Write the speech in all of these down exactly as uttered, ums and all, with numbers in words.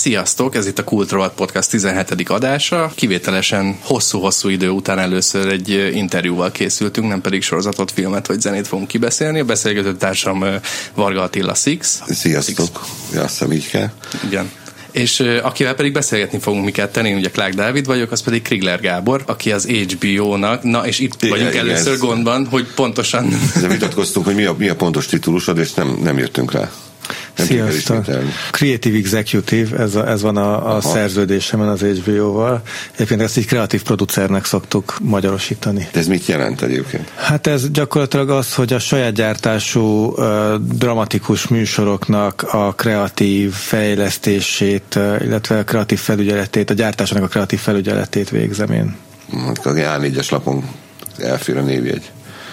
Sziasztok, ez itt a Kult Rovat Podcast tizenhetedik adása. Kivételesen hosszú-hosszú idő után először egy interjúval készültünk, nem pedig sorozatot, filmet vagy zenét fogunk kibeszélni. A beszélgető társam Varga Attila Six. Sziasztok, azt hiszem így kell. Igen. És uh, akivel pedig beszélgetni fogunk mi ketten, én ugye Clark Dávid vagyok, az pedig Krigler Gábor, aki az há bé ó-nak, na és itt igen, vagyunk először ez, gondban, hogy pontosan... De vitatkoztunk, hogy mi a, mi a pontos titulusod, és nem, nem jöttünk rá. Nem Sziasztok! Creative Executive, ez, a, ez van a, a szerződésemen az há bé ó-val. Egyébként ezt így kreatív producernek szoktuk magyarosítani. De ez mit jelent egyébként? Hát ez gyakorlatilag az, hogy a saját gyártású uh, dramatikus műsoroknak a kreatív fejlesztését, uh, illetve a kreatív felügyeletét, a gyártásának a kreatív felügyeletét végzem én. Hát a á négyes lapon elfér a névjegy.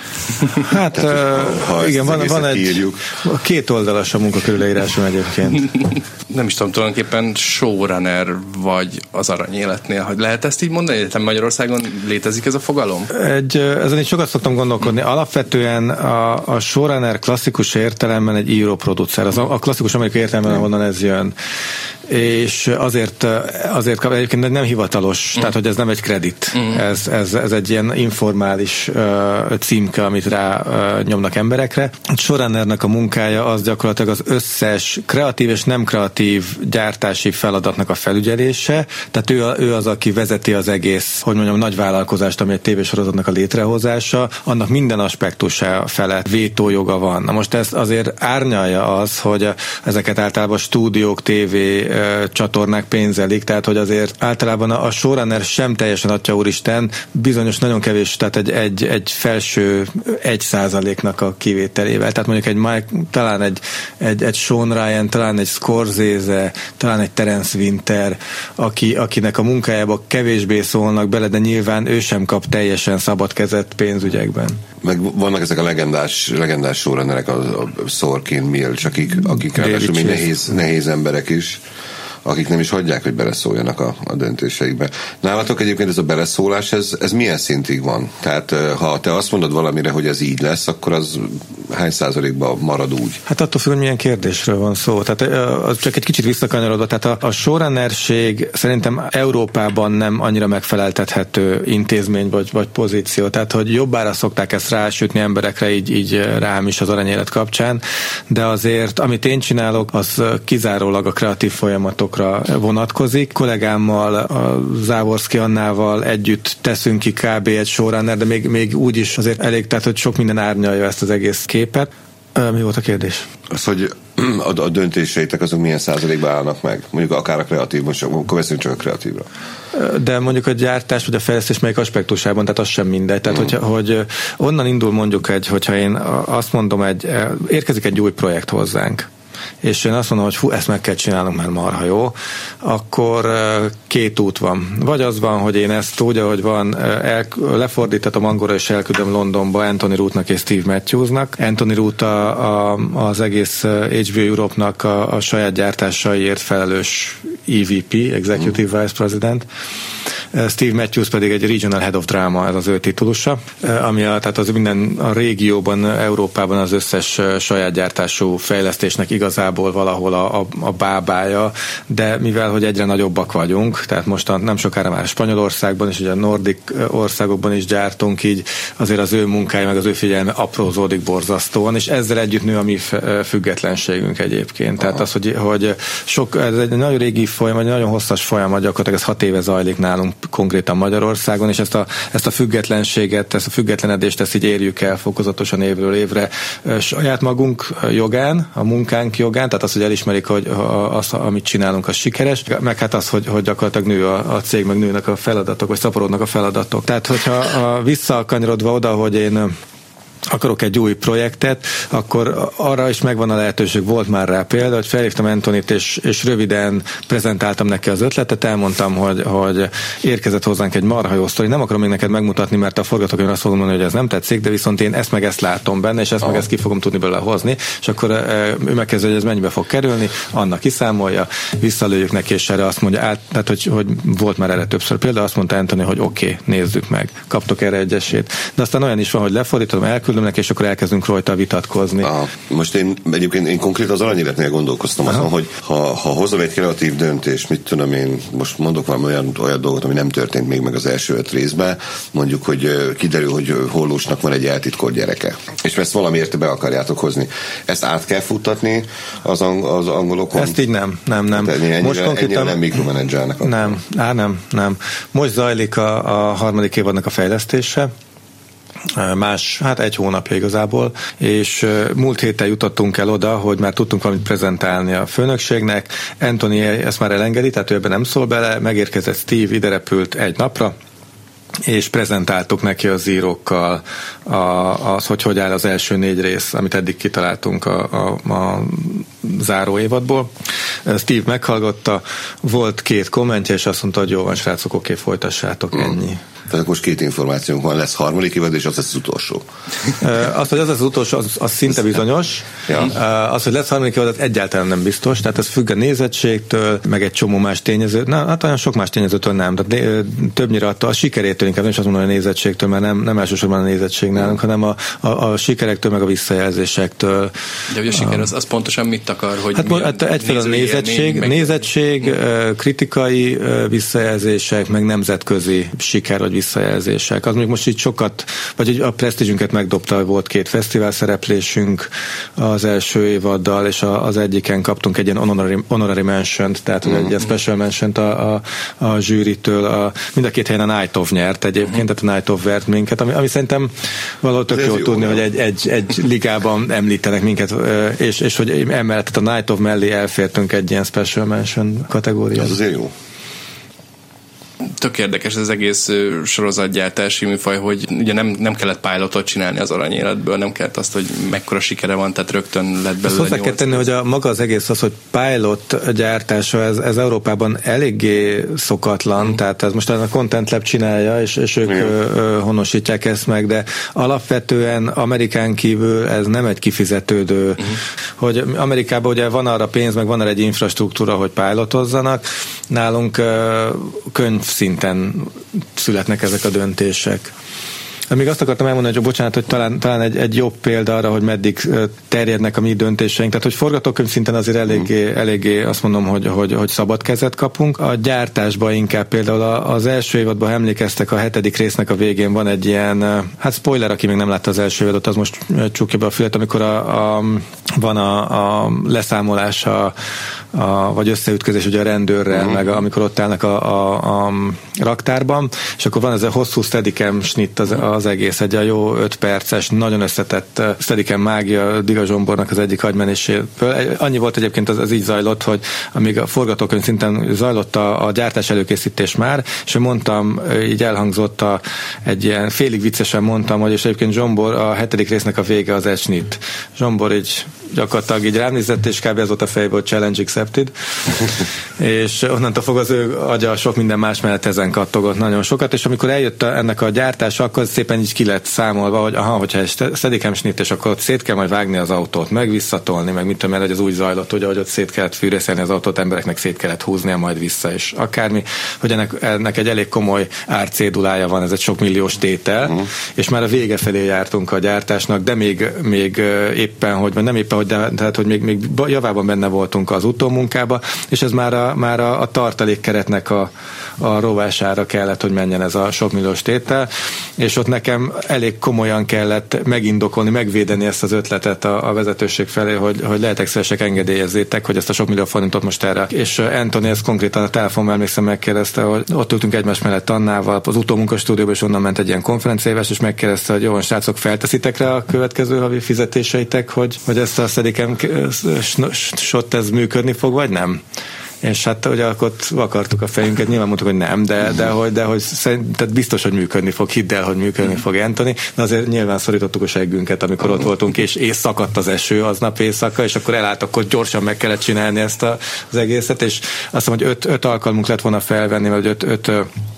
Hát Tehát, uh, ha igen, van, van egy írjuk. Két oldalas a munkakörülleírásom egyébként. Nem is tudom, tulajdonképpen showrunner vagy az aranyéletnél, hogy lehet ezt így mondani? Egyetem Magyarországon létezik ez a fogalom? Egy, ezen is sokat szoktam gondolkodni. Alapvetően a, a showrunner klasszikus értelemben egy író-producer. Az a, a klasszikus amerikai értelemben, ahonnan ez jön. És azért, azért egyébként nem hivatalos, mm. tehát hogy ez nem egy kredit. Mm. Ez, ez, ez egy ilyen informális uh, címke, amit rá uh, nyomnak emberekre. A showrunnernek a munkája az gyakorlatilag az összes kreatív és nem kreatív gyártási feladatnak a felügyelése. Tehát ő, ő az, aki vezeti az egész, hogy mondjam, nagy vállalkozást, ami egy tévésorozatnak a létrehozása, annak minden aspektusa felett vétójoga van. Na most ezt azért árnyalja az, hogy ezeket általában stúdiók, tévé csatornák pénzelik, tehát hogy azért általában a showrunner sem teljesen atya úristen, bizonyos nagyon kevés, tehát egy, egy, egy felső egy százaléknak a kivételével. Tehát mondjuk egy Mike, talán egy, egy, egy Sean Ryan, talán egy Scorsese, talán egy Terence Winter, aki, akinek a munkájába kevésbé szólnak bele, de nyilván ő sem kap teljesen szabad kezet pénzügyekben. Meg vannak ezek a legendás, legendás showrunnerek, a, a Sorkin, Milch, akik, akik ráadásul még nehéz, nehéz emberek is, akik nem is hagyják, hogy beleszóljanak a, a döntéseikbe. Nálatok egyébként ez a beleszólás, ez, ez milyen szintig van? Tehát ha te azt mondod valamire, hogy ez így lesz, akkor az hány százalékban marad úgy? Hát attól függ, hogy milyen kérdésről van szó. Tehát az csak egy kicsit visszakanyarodva. Tehát a, a showrunnerség szerintem Európában nem annyira megfeleltethető intézmény vagy, vagy pozíció. Tehát, hogy jobbára szokták ezt rásütni emberekre, így, így rám is az aranyélet kapcsán, de azért, amit én csinálok, az kizárólag a kreatív folyamatok vonatkozik. Kollégámmal, a Závorszki Annával együtt teszünk ki kb. Egy showrunner, de még, még úgy is azért elég, tehát hogy sok minden árnyalja ezt az egész képet. Mi volt a kérdés? Az, hogy a, a döntéseitek azok milyen százalékban állnak meg? Mondjuk akár a kreatív, most akkor beszélünk csak a kreatívra. De mondjuk a gyártás vagy a fejlesztés melyik aspektusában, tehát az sem mindegy. Tehát, mm. hogyha, hogy onnan indul mondjuk egy, hogyha én azt mondom, egy, érkezik egy új projekt hozzánk, és én azt mondom, hogy fú, ezt meg kell csinálnunk, mert marha jó, akkor két út van. Vagy az van, hogy én ezt úgy, ahogy van, el, lefordítatom angolra, és elküldöm Londonba Anthony Rootnak és Steve Matthewsnak. Anthony Root a, a, az egész há bé ó Europe-nak a, a saját gyártásaiért felelős é vé pé, Executive mm. Vice President. Steve Matthews pedig egy Regional Head of Drama, ez az ő titulusa, ami a, tehát az minden a régióban, Európában az összes saját gyártású fejlesztésnek igazából valahol a, a, a bábája, de mivel, hogy egyre nagyobbak vagyunk, tehát most nem sokára már Spanyolországban és ugye a nordik országokban is gyártunk, így azért az ő munkája, meg az ő figyelme aprózódik borzasztóan, és ezzel együtt nő a mi függetlenségünk egyébként. Tehát az, hogy, hogy sok, ez egy nagyon régi folyamat, egy nagyon hosszas folyamat, gyakorlatilag ez hat éve zajlik nálunk konkrétan Magyarországon, és ezt a, ezt a függetlenséget, ezt a függetlenedést, ezt így érjük el fokozatosan évről évre saját magunk jogán, a munkánk jogán, tehát az, hogy elismerik, hogy az, amit csinálunk, az sikeres, meg hát az, hogy, hogy gyakorlatilag nő a, a cég, meg nőnek a feladatok, vagy szaporodnak a feladatok. Tehát, hogyha visszakanyarodva oda, hogy én akarok egy új projektet, akkor arra is megvan a lehetőség, volt már rá példa, hogy felhívtam Anthonyt, és, és röviden prezentáltam neki az ötletet, elmondtam, hogy, hogy érkezett hozzánk egy marha jó sztori, nem akarom még neked megmutatni, mert a forgatókönyvben azt fogom mondani, hogy ez nem tetszik, de viszont én ezt meg ezt látom benne, és ezt meg ezt ki fogom tudni belőle hozni, és akkor ő megkezdő, hogy ez mennyibe fog kerülni, annak kiszámolja, visszalőjük neki, és erre azt mondja, át, tehát hogy, hogy volt már erre többször példa, azt mondta Anthony, hogy oké, okay, nézzük meg, kaptok erre egy esélyt. De aztán olyan is van, hogy lefordítom, elküldöm, filmnek, és akkor elkezdünk rajta vitatkozni. Aha. Most én egyébként én konkrétan az aranyéletnél gondolkoztam azon, hogy ha, ha hozom egy kreatív döntést, mit tudom én, most mondok valami olyan, olyan dolgot, ami nem történt még meg az első öt részben, mondjuk, hogy kiderül, hogy Hollósnak van egy eltitkolt gyereke. És ezt valamiért be akarjátok hozni. Ezt át kell futtatni az, ang- az angolokon? Ezt így nem, nem, nem. Tehát ennyire, Most konkrétan nem mikromenedzselnek. Nem, á, nem, nem. Most zajlik a, a harmadik évadnak a fejlesztése, más, hát egy hónapja igazából, és múlt héten jutottunk el oda, hogy már tudtunk valamit prezentálni a főnökségnek. Anthony ezt már elengedi, tehát ő ebben nem szól bele, megérkezett Steve, ide repült egy napra, és prezentáltuk neki az írókkal a, az, hogy hogy áll az első négy rész, amit eddig kitaláltunk a, a, a záró évadból. Steve meghallgatta, volt két kommentje, és azt mondta, hogy jó van, srácok, oké, folytassátok, ennyi. Tehát most két információnk van, lesz harmadik évad, és az lesz az utolsó. Az, hogy az lesz az utolsó, az, az szinte bizonyos. Ja. Az, hogy lesz harmadik évad, az egyáltalán nem biztos. Tehát ez függ a nézettségtől, meg egy csomó más tényező. Na, hát olyan sok más tényezőtől nem. Tehát többnyire attól a sikerétől, inkább nem is azt mondom, hogy a nézettségtől, mert nem, nem elsősorban a nézettség nálunk, hanem a, a, a sikerektől, meg a visszajelzésektől. De hogy a siker az, az pontosan mit akar? Hogy hát hát egyfelől a nézettség, meg... nézettség, kritikai visszajelzések, meg nemzetközi siker, vagy visszajelzések. Az még most így sokat, vagy a presztízsünket megdobta, volt két fesztivál szereplésünk az első évaddal, és az egyiken kaptunk egy ilyen honorary, honorary mention-t, tehát mm-hmm. egy special mention-t a, a, a zsűritől. A, mind a két helyen a Night of nyert egyébként, mm-hmm. tehát a Night of vert minket, ami, ami szerintem valahogy tök jó tudni, hogy egy, egy, egy ligában említenek minket, és, és hogy emellett a Night of mellé elfértünk egy ilyen special mention kategóriát. Az azért jó. Tök érdekes ez az egész sorozatgyártási műfaj, hogy ugye nem, nem kellett pilotot csinálni az aranyéletből, nem kellett azt, hogy mekkora sikere van, tehát rögtön lett belőle. Hozzá kell tenni, hogy a maga az egész az, hogy pilot gyártása, ez, ez Európában eléggé szokatlan, mm. tehát ez most a Content Lab csinálja, és, és ők ö, honosítják ezt meg, de alapvetően Amerikán kívül ez nem egy kifizetődő, mm. hogy Amerikában ugye van arra pénz, meg van arra egy infrastruktúra, hogy pilotozzanak, nálunk ö, könyv szinten születnek ezek a döntések. Még azt akartam elmondani, hogy bocsánat, hogy talán, talán egy, egy jobb példa arra, hogy meddig terjednek a mi döntéseink. Tehát, hogy forgatókönyv szinten azért eléggé, eléggé azt mondom, hogy, hogy, hogy szabad kezet kapunk. A gyártásban inkább például az első évadban emlékeztek, a hetedik résznek a végén van egy ilyen, hát spoiler, aki még nem látta az első évadot, az most csukja be a fület, amikor a, a, van a, a leszámolás, a, a, vagy összeütközés ugye a rendőrrel, uh-huh. meg a, amikor ott állnak a, a, a raktárban, és akkor van ez a hosszú steadicam snitt az, az egész, egy a jó öt perces, nagyon összetett steadicam mágia Diga Zsombornak az egyik agymenéséből. Annyi volt egyébként, az, az így zajlott, hogy amíg a forgatókönyv szinten zajlott a, a gyártás előkészítés már, és mondtam, így elhangzott a, egy ilyen félig viccesen mondtam, hogy és egyébként Zsombor a hetedik résznek a vége az egy snitt. Zsombor így gyakorlatilag így rám nézett, és kb. Ez volt a fejből, hogy challenge accepted. És onnantól fog az ő agya sok minden más mellett ezen kattogott nagyon sokat, és amikor eljött a, ennek a gyártása, akkor szépen így ki lett számolva, hogy aha, hogyha egy steadicam snitt, és akkor ott szét kell majd vágni az autót, meg visszatolni, meg mit tudom, mert az úgy zajlott, ugye, hogy ott szét kellett fűrészelni az autót, embereknek szét kellett húznia majd vissza, és akármi, hogy ennek, ennek egy elég komoly árcédulája van, ez egy sok milliós tétel, uh-huh. és már a vége felé jártunk a gyártásnak, de még, még éppen, hogy nem éppen, hogy de, tehát, hogy még, még javában benne voltunk az utómunkába, és ez már a, már a, a tartalékkeretnek a, a rovására kellett, hogy menjen ez a sok milliós tétel, és ott nekem elég komolyan kellett megindokolni, megvédeni ezt az ötletet a, a vezetőség felé, hogy, hogy lehetek szívesek, engedélyezzétek, hogy ezt a sok millió forintot most erre. És Anthony ezt konkrétan a telefonban emlékszem megkérdezte, hogy ott ültünk egymás mellett Annával, az utómunkastúdióban, és onnan ment egy ilyen konferenciávás, és megkérdezte, hogy jó, srácok, felteszitek rá a következő havi fizetéseitek, hogy, hogy ezt a Steadicam shot ez működni fog, vagy nem? És hát ugye akkor vakartuk a fejünket, nyilván mondtuk, hogy nem, de, de, hogy, de hogy szerint, tehát biztos, hogy működni fog, hidd el, hogy működni fog Anthony, de azért nyilván szorítottuk a seggünket, amikor ott voltunk, és, és szakadt az eső aznap éjszaka, és akkor elállt, akkor gyorsan meg kellett csinálni ezt a, az egészet, és azt hiszem, hogy öt, öt alkalmunk lett volna felvenni, vagy öt, öt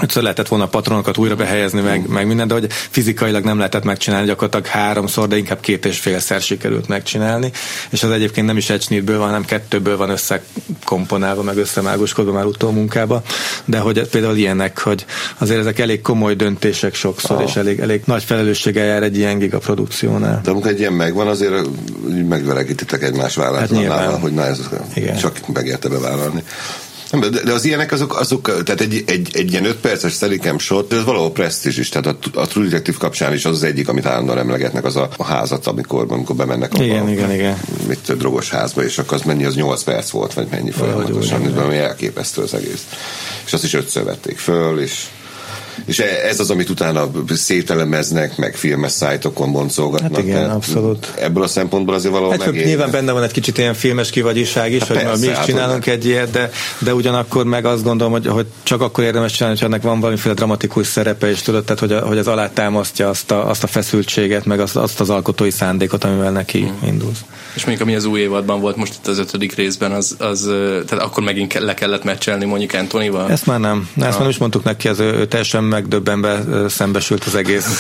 Ötször lehetett volna a patronokat újra behelyezni, meg, meg minden, de hogy fizikailag nem lehetett megcsinálni, gyakorlatilag háromszor, de inkább két és félszer sikerült megcsinálni, és az egyébként nem is egy snitből van, hanem kettőből van összekomponálva, meg összemágoskodva már utómunkába, de hogy például ilyenek, hogy azért ezek elég komoly döntések sokszor, ah. és elég, elég nagy felelősséggel jár egy ilyen gigaprodukciónál. De amikor egy ilyen megvan, azért megvelegítitek egymás vállát, hát annál, hogy na ez igen. Csak megérte bevállalni. De, de az ilyenek azok, azok tehát egy, egy, egy ilyen öt perces Steadicam shot, ez valahol presztízs is, tehát a, a True Detective kapcsán is az az egyik, amit állandóan emlegetnek, az a, a házat, amikor, amikor bemennek a, igen, a, igen, igen. Mit, a drogos házba, és akkor az mennyi, az nyolc perc volt, vagy mennyi folyamatosan, ami elképesztő az egész. És azt is ötször vették föl, és és ez az, amit utána szételemeznek, meg filmes szájtokon boncolgatnak. Hát igen, abszolút. Ebből a szempontból azért valahol hát, megérni. Nyilván benne van egy kicsit ilyen filmes kivagyiság is, hát hogy persze, mi is hát csinálunk egy ilyet, de, de ugyanakkor meg azt gondolom, hogy, hogy csak akkor érdemes csinálni, hogy ennek van valamiféle dramatikus szerepe, és tudod, tehát, hogy, hogy az alátámasztja azt a, azt a feszültséget, meg azt, azt az alkotói szándékot, amivel neki hmm. indulsz. És mondjuk ami az új évadban volt most itt az ötödik részben, az, az tehát akkor megint le kellett meccselni mondjuk Antonival? Ezt már nem. Ezt már nem is mondtuk neki, az ő, ő teljesen megdöbbenve szembesült az egész.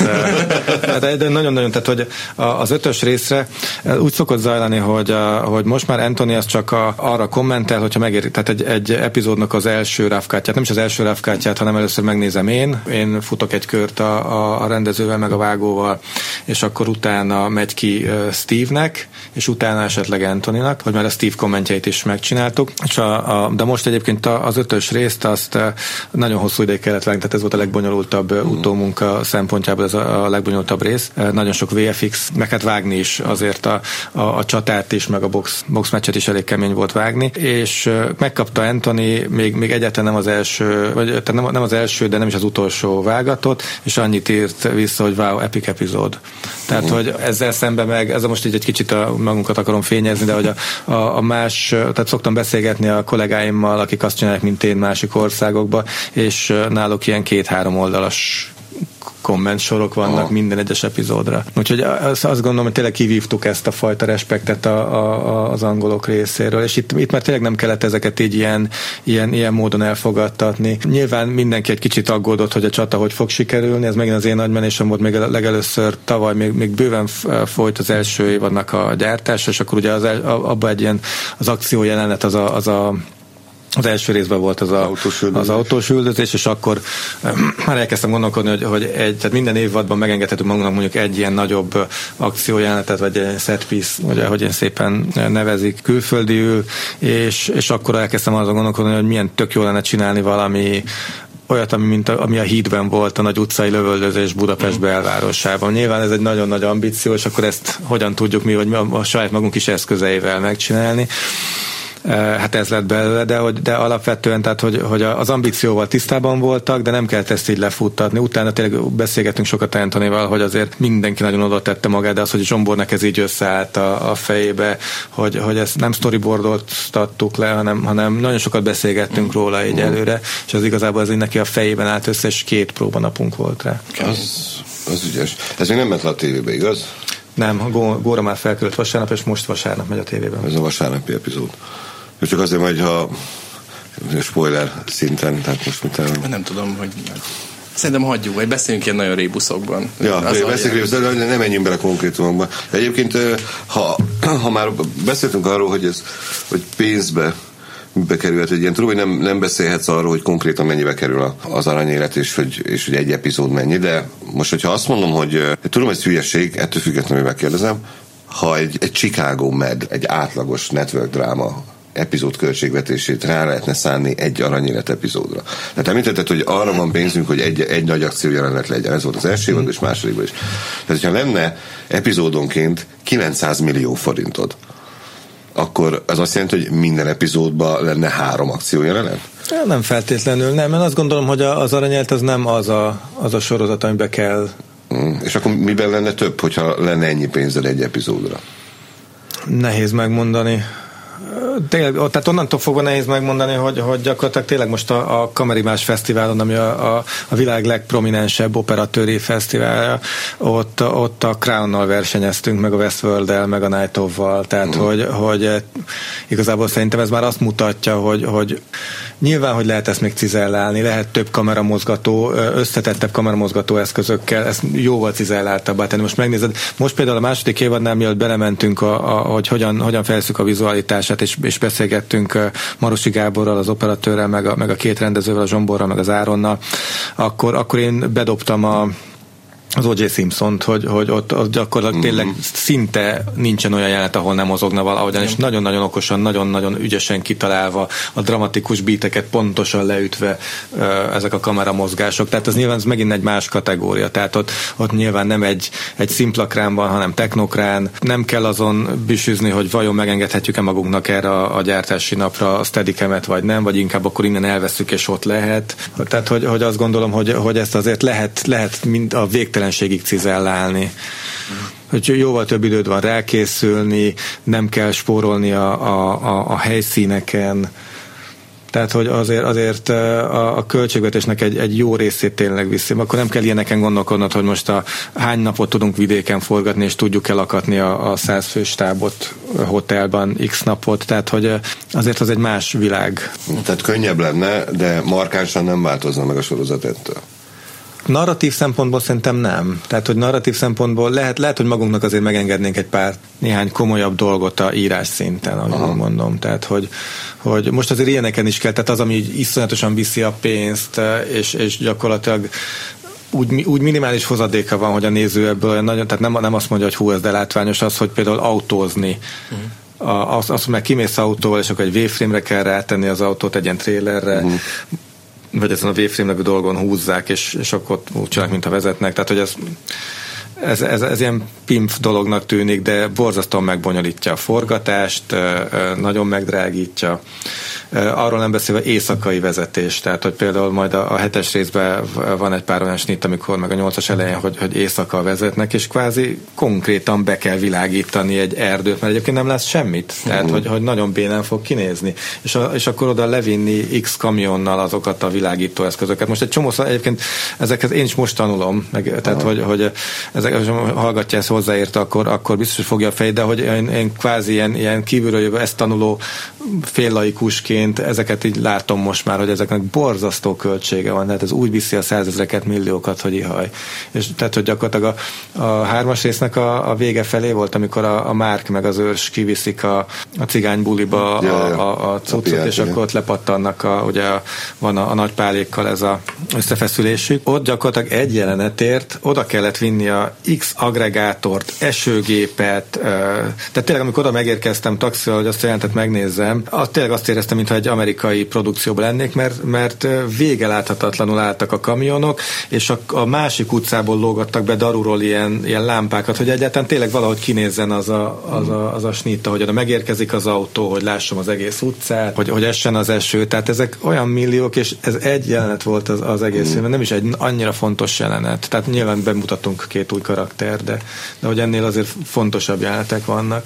de, de nagyon-nagyon, tehát hogy az ötös részre úgy szokott zajlani, hogy, a, hogy most már Anthony az csak a, arra kommentel, hogyha megér, tehát egy, egy epizódnak az első rávkártyát, nem is az első rávkártyát, hanem először megnézem én, én futok egy kört a, a, a rendezővel, meg a vágóval, és akkor utána megy ki Steve-nek, és utána esetleg Anthonynak, hogy már a Steve kommentjeit is megcsináltuk. És a, a, de most egyébként az ötös részt azt nagyon hosszú ideig kellett vágni, tehát ez volt a legbonyolultabb mm. utómunka szempontjából, ez a, a legbonyolultabb rész. Nagyon sok vé ef iksz, meg hát vágni is azért a, a, a csatát is, meg a box, box meccset is elég kemény volt vágni, és megkapta Anthony még, még egyáltalán nem az első, vagy tehát nem, nem az első, de nem is az utolsó vágatot, és annyit írt vissza, hogy wow, epic epizód. Tehát, mm. hogy ezzel szemben meg, ez most így egy kicsit a magunkat akarom fényezni, de hogy a, a, a más, tehát szoktam beszélgetni a kollégáimmal, akik azt csinálják, mint én másik országokba, és náluk ilyen két-három oldalas kommentsorok vannak oh. minden egyes epizódra. Úgyhogy azt gondolom, hogy tényleg kivívtuk ezt a fajta respektet a, a, az angolok részéről, és itt, itt már tényleg nem kellett ezeket így ilyen, ilyen, ilyen módon elfogadtatni. Nyilván mindenki egy kicsit aggódott, hogy a csata hogy fog sikerülni, ez megint az én nagymenésem volt még legelőször tavaly, még, még bőven folyt az első évadnak a gyártása, és akkor ugye az, abban egy ilyen az akció jelenet az a, az a az első részben volt az, a, az autós üldözés, és akkor már elkezdtem gondolkodni, hogy, hogy egy, tehát minden évadban megengedhetünk magunknak mondjuk egy ilyen nagyobb akciójelenetet, vagy egy set piece, vagy ahogy én szépen nevezik, külföldiül, és, és akkor elkezdtem azon gondolkodni, hogy milyen tök jó lenne csinálni valami olyat, ami, mint a, ami a hídben volt, a nagy utcai lövöldözés Budapest belvárosában. Nyilván ez egy nagyon nagy ambíció, és akkor ezt hogyan tudjuk mi, vagy mi a, a saját magunk is eszközeivel megcsinálni. Hát ez lett belőle, de, hogy, de alapvetően, tehát, hogy, hogy az ambícióval tisztában voltak, de nem kellett ezt így lefuttatni. Utána tényleg beszélgettünk sokat Anthonyval, hogy azért mindenki nagyon oda tette magát, de az, hogy Zsombornak ez így összeállt a, a fejébe, hogy, hogy ezt nem storyboardoltattuk le, hanem, hanem nagyon sokat beszélgettünk róla így előre, és az igazából ez így neki a fejében állt össze, és két próbanapunk volt rá. Az, az ügyes. Ez még nem ment le a tévébe, igaz? Nem, Góra már felkerült vasárnap, és most vasárnap megy a tévében. Ez a vasárnapi epizód. És csak azért, hogy ha spoiler szinten, tehát most mit el... Nem tudom, hogy... Szerintem hagyjuk, vagy beszéljünk ilyen nagyon rébuszokban. Ja, beszéljünk rébuszokban, de nem menjünk bele konkrétumokba. Egyébként, ha, ha már beszéltünk arról, hogy ez hogy pénzbe bekerülhet egy ilyen, tudom, hogy nem, nem beszélhetsz arról, hogy konkrétan mennyibe kerül az aranyélet, és hogy, és hogy egy epizód mennyi, de most, hogyha azt mondom, hogy tudom, hogy ez hülyeség, ettől függetlenül megkérdezem, ha egy, egy Chicago Med, egy átlagos network dráma epizód költségvetését rá lehetne szánni egy aranyélet epizódra. Tehát említetted, hogy arra van pénzünk, hogy egy, egy nagy akció jelenet legyen. Ez volt az első évadban és másodikban is. Tehát, hogyha lenne epizódonként kilencszáz millió forintod, akkor az azt jelenti, hogy minden epizódban lenne három akció jelenet? Nem feltétlenül, nem. Én azt gondolom, hogy az aranyélet az nem az a, az a sorozat, amiben kell. Mm. És akkor miben lenne több, hogyha lenne ennyi pénzed egy epizódra? Nehéz megmondani. Tényleg, tehát onnantól fogva nehéz megmondani, hogy, hogy gyakorlatilag tényleg most a, a Kamerimás Fesztiválon, ami a, a, a világ legprominensebb operatőri fesztiválja, ott, ott a Crown-nal versenyeztünk, meg a Westworld-el, meg a Night of-val, tehát mm. hogy, hogy igazából szerintem ez már azt mutatja, hogy, hogy Nyilván, hogy lehet ezt még cizellálni, lehet több kameramozgató, összetettebb kameramozgató eszközökkel, ezt jóval cizelláltabbá tenni. Most megnézed, most például a második évadnál, mielőtt belementünk, a, a, hogy hogyan, hogyan fejlesztjük a vizualitását, és, és beszélgettünk Marosi Gáborral, az operatőrrel, meg a, meg a két rendezővel, a Zsomborral, meg az Áronnal, akkor, akkor én bedobtam a az o jé Simpsont, hogy, hogy ott, ott gyakorlatilag tényleg mm. szinte nincsen olyan jelenet, ahol nem mozogna valahogyan, és nagyon-nagyon okosan, nagyon-nagyon ügyesen kitalálva, a dramatikus beateket pontosan leütve ezek a kameramozgások. Tehát ez nyilván ez megint egy más kategória. Tehát ott, ott nyilván nem egy, egy szimplakrán van, hanem technokrán. Nem kell azon büsüzni, hogy vajon megengedhetjük-e magunknak erre a, a gyártási napra a Steadicamet, vagy nem, vagy inkább akkor innen elveszük, és ott lehet. Tehát, hogy, hogy azt gondolom, hogy, hogy ezt azért lehet, lehet mind a végtelen cizellálni. Hogy jóval több időd van rákészülni, nem kell spórolni a, a, a helyszíneken. Tehát, hogy azért, azért a, a költségvetésnek egy, egy jó részét tényleg viszi. Akkor nem kell ilyeneken gondolkodnod, hogy most a hány napot tudunk vidéken forgatni, és tudjuk elakadni a, a száz fős stábot hotelban x napot. Tehát, hogy azért az egy más világ. Tehát könnyebb lenne, de markánsan nem változna meg a sorozat ettől. Narratív szempontból szerintem nem. Tehát, hogy narratív szempontból lehet, lehet, hogy magunknak azért megengednénk egy pár néhány komolyabb dolgot a írás szinten, ahogy mondom. Tehát, hogy, hogy most azért ilyeneken is kell, tehát az, ami iszonyatosan viszi a pénzt, és, és gyakorlatilag úgy, úgy minimális hozadéka van, hogy a néző ebből nagyon, tehát nem, nem azt mondja, hogy hú, ez de látványos az, hogy például autózni. Uh-huh. Az, az, hogy meg kimész autóval, és akkor egy V-frame-re kell rátenni az autót, egy ilyen trailerre, uh-huh. vagy ezen a V-frame nevű dolgon húzzák, és, és akkor úgy csinálják, mintha vezetnek. Tehát, hogy ez, ez, ez, ez ilyen pimp dolognak tűnik, de borzasztóan megbonyolítja a forgatást, nagyon megdrágítja. Arról nem beszélve éjszakai vezetés, tehát, hogy például majd a, a hetes részben van egy pár olyan snit, amikor meg a nyolcas elején, hogy, hogy éjszaka vezetnek, és kvázi konkrétan be kell világítani egy erdőt, mert egyébként nem lesz semmit. Tehát, hogy, hogy nagyon bénán fog kinézni. És, a, és akkor oda levinni X kamionnal azokat a világító eszközöket. Most egy csomó, egyébként ezeket én is most tanulom, meg, tehát, hogy, hogy ezek, ha hallgatja ezt hozzáérte, akkor, akkor biztos, hogy fogja a fejét, de hogy én, én kvázi ilyen, ilyen kívülről jövő, ezt tanuló féllaikusként ezeket így látom most már, hogy ezeknek borzasztó költsége van, tehát ez úgy viszi a százezreket, milliókat, hogy ihaj. És tehát, hogy gyakorlatilag a, a hármas résznek a, a vége felé volt, amikor a, a Márk meg az őrs kiviszik a, a cigánybúliba a, ja, ja. a, a cuccot, a és igen. Akkor ott lepattannak, a, ugye a, van a, a nagy pálékkal ez a összefeszülésük. Ott gyakorlatilag egy jelenetért oda kellett vinni a X agregátort, esőgépet, tehát tényleg amikor oda megérkeztem taxival, hogy azt jelentet megnézzem, az tényleg azt éreztem, mintha egy amerikai produkcióban lennék, mert, mert vége láthatatlanul álltak a kamionok, és a, a másik utcából lógattak be darúról ilyen, ilyen lámpákat, hogy egyáltalán tényleg valahogy kinézzen az a, az a, az a snitt, hogy oda megérkezik az autó, hogy lássam az egész utcát, hogy, hogy essen az eső, tehát ezek olyan milliók, és ez egy jelenet volt az, az egész filmben, nem is egy annyira fontos jelenet, tehát nyilván bemutatunk két új karakter, de, de hogy ennél azért fontosabb jelenetek vannak.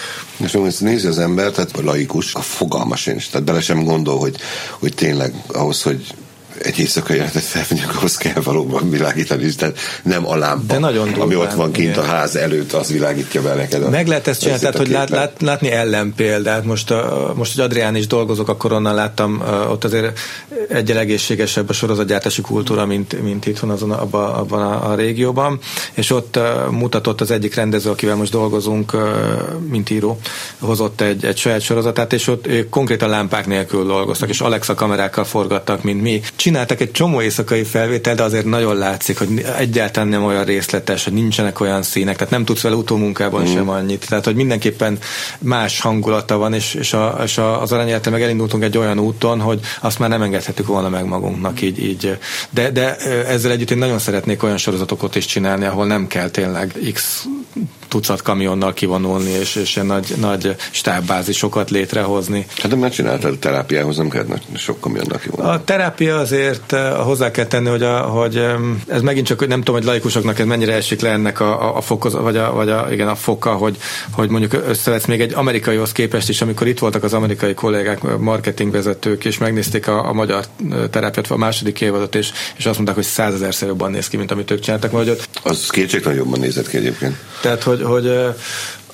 És amikor ezt nézi az ember, tehát laikus, a fogalma sincs. Tehát bele sem gondol, hogy, hogy tényleg ahhoz, hogy egy éjszakai jelenetet felvenjük, ahhoz kell valóban világítani, tehát nem a lámpa, de nagyon ami durván, ott van kint igen. A ház előtt, az világítja be neked. Meg lehet ezt csinálni, tehát hogy lát, lát, látni ellenpéldát. Most, a, most, hogy Adrián is dolgozok, akkor onnan láttam, ott azért egyel egészségesebb a sorozatgyártási kultúra, mint, mint itthon azon, abban, abban a, a régióban, és ott mutatott az egyik rendező, akivel most dolgozunk, mint író, hozott egy, egy saját sorozatát, és ott konkrétan lámpák nélkül dolgoztak, és Alexa kamerákkal forgattak, mint mi. Csináltak egy csomó éjszakai felvétel, de azért nagyon látszik, hogy egyáltalán nem olyan részletes, hogy nincsenek olyan színek, tehát nem tudsz vele utómunkában mm. sem annyit. Tehát, hogy mindenképpen más hangulata van, és, és, a, és a, az Aranyéletre meg elindultunk egy olyan úton, hogy azt már nem engedhetük volna meg magunknak így. így. De, de ezzel együtt én nagyon szeretnék olyan sorozatokat is csinálni, ahol nem kell tényleg X tucat kamionnal kivonulni, és, és ilyen nagy, nagy stábbázisokat létrehozni. Hát de már csináltad a terápiához, nem kell sok kamionnal kivonulni. A terápia azért hozzá kell tenni, hogy, a, hogy ez megint csak, nem tudom, hogy laikusoknak ez mennyire esik le ennek a, a, a fokoz, vagy, a, vagy a, igen, a foka, hogy, hogy mondjuk összevetsz még egy amerikaihoz képest is, amikor itt voltak az amerikai kollégák, marketingvezetők, és megnézték a, a magyar terápiát, a második évadot, és, és azt mondták, hogy százezerszer jobban néz ki, mint amit ők csináltak. Hogy ott, az kétségtelen jobban nézett ki egyébként. Tehát, hogy, hogy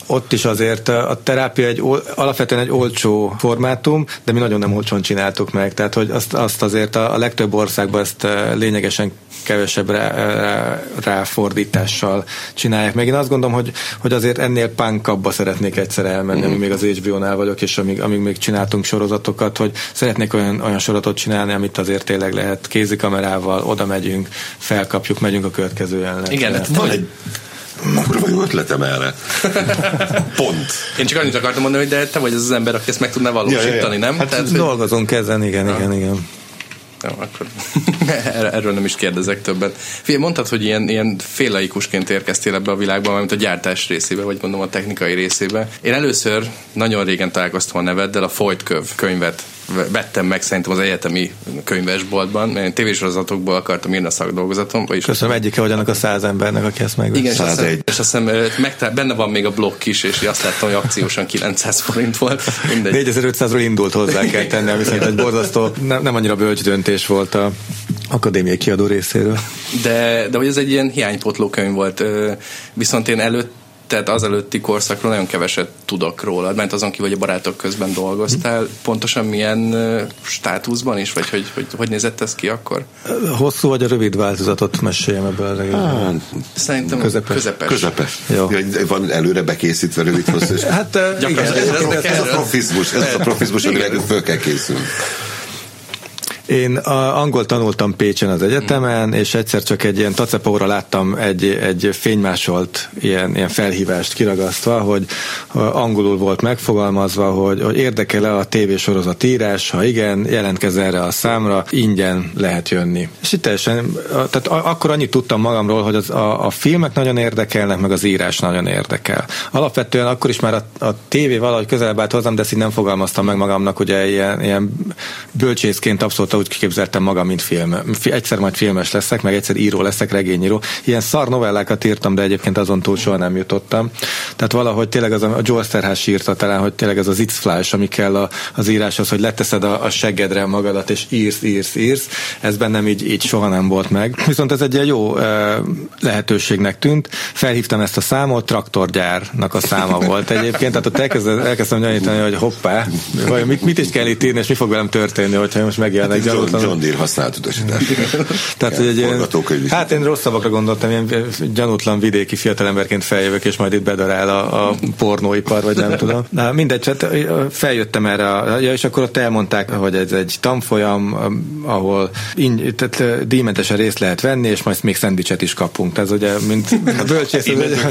ott is azért a terápia egy, alapvetően egy olcsó formátum, de mi nagyon nem olcsón csináltuk meg, tehát hogy azt, azt azért a, a legtöbb országban ezt lényegesen kevesebb rá, ráfordítással csinálják meg. Én azt gondolom, hogy, hogy azért ennél punkabba szeretnék egyszer elmenni, mm. amíg még az há bé ó-nál vagyok, és amíg, amíg még csináltunk sorozatokat, hogy szeretnék olyan, olyan sorozatot csinálni, amit azért tényleg lehet kézikamerával, oda megyünk, felkapjuk, megyünk a következő jelenetre. Igen, hát van egy kurva jó ötletem erre. Pont. Én csak annyit akartam mondani, hogy de te vagy az az ember, aki ezt meg tudná valósítani, ja, ja, ja. nem? Hát tehát, dolgozunk ezen, igen, ha. igen, igen. Jó, akkor erről nem is kérdezek többet. Figyelj, mondtad, hogy ilyen, ilyen félaikusként érkeztél ebbe a világba, mint a gyártás részébe, vagy gondolom a technikai részébe. Én először nagyon régen találkoztam a neveddel, a Folytköv könyvet vettem meg szerintem az egyetemi könyvesboltban, mert én tévésorozatokból akartam írni a szakdolgozatom. Köszönöm, egyike vagy annak a száz embernek, aki ezt megvett. Igen, és azt hiszem, és azt hiszem megtalál, benne van még a blokk is, és azt láttam, hogy akciósan kilencszáz forint volt. négyezer-ötszázról indult, hozzá kell tenni, ami szerintem egy borzasztó, nem, nem annyira bölcs döntés volt a akadémiai kiadó részéről. De, de hogy ez egy ilyen hiánypotló könyv volt. Viszont én előtt tehát az előtti korszakról nagyon keveset tudok róla, mert azon kívül, hogy a barátok közben dolgoztál, pontosan milyen uh, státuszban is, vagy hogy, hogy hogy nézett ez ki akkor? Hosszú vagy a rövid változatot meséljem ebből a ah, Szerintem közepes. Közepes. közepes. Jó. Van előre bekészítve rövid hosszú. Hát uh, igen, ez, ez, ez, ez a profizmus, ez a profizmus, amire föl kell készülni. Én a, angol tanultam Pécsen az egyetemen, mm. és egyszer csak egy ilyen tacepóra láttam egy, egy fénymásolt ilyen, ilyen felhívást kiragasztva, hogy angolul volt megfogalmazva, hogy, hogy érdekel-e a tévésorozat írás, ha igen, jelentkezz erre a számra, ingyen lehet jönni. És itt teljesen, tehát akkor annyit tudtam magamról, hogy az, a, a filmek nagyon érdekelnek, meg az írás nagyon érdekel. Alapvetően akkor is már a, a tévé valahogy közelebb állt hozzám, de ezt így nem fogalmaztam meg magamnak, ugye ilyen, ilyen bölcsészként abszolút úgy képzeltem magam, mint film. Egyszer majd filmes leszek, meg egyszer író leszek, regényíró. Ilyen szar novellákat írtam, de egyébként azon túl soha nem jutottam. Tehát valahogy tényleg az a Joe Eszterházy írta talán, hogy tényleg ez az X-Flash, ami kell a, az íráshoz, hogy leteszed a, a seggedre magadat, és írsz, írsz, írsz. Ez bennem így, így soha nem volt meg. Viszont ez egy jó e, lehetőségnek tűnt. Felhívtam ezt a számot, traktorgyárnak a száma volt egyébként. Tehát ott elkezdtem, elkezdtem gyanítani, hogy hoppá, vajon mit, mit is kell itt írni, és mi fog velem történni, hogyha most megjelennek gyanútlanul. John Deere használt utasítás. Tehát, hogy egy ilyen, hát én rosszabbakra gondoltam, ilyen gyanútlan vidéki fiatalemberként feljövök, és majd itt bedarál a, a pornóipar, vagy nem tudom. Na, mindegy, hát feljöttem erre, a, ja, és akkor ott elmondták, hogy ez egy tanfolyam, ahol in, tehát díjmentesen részt lehet venni, és majd még szendvicset is kapunk. Tehát ugye, mint a bölcsész.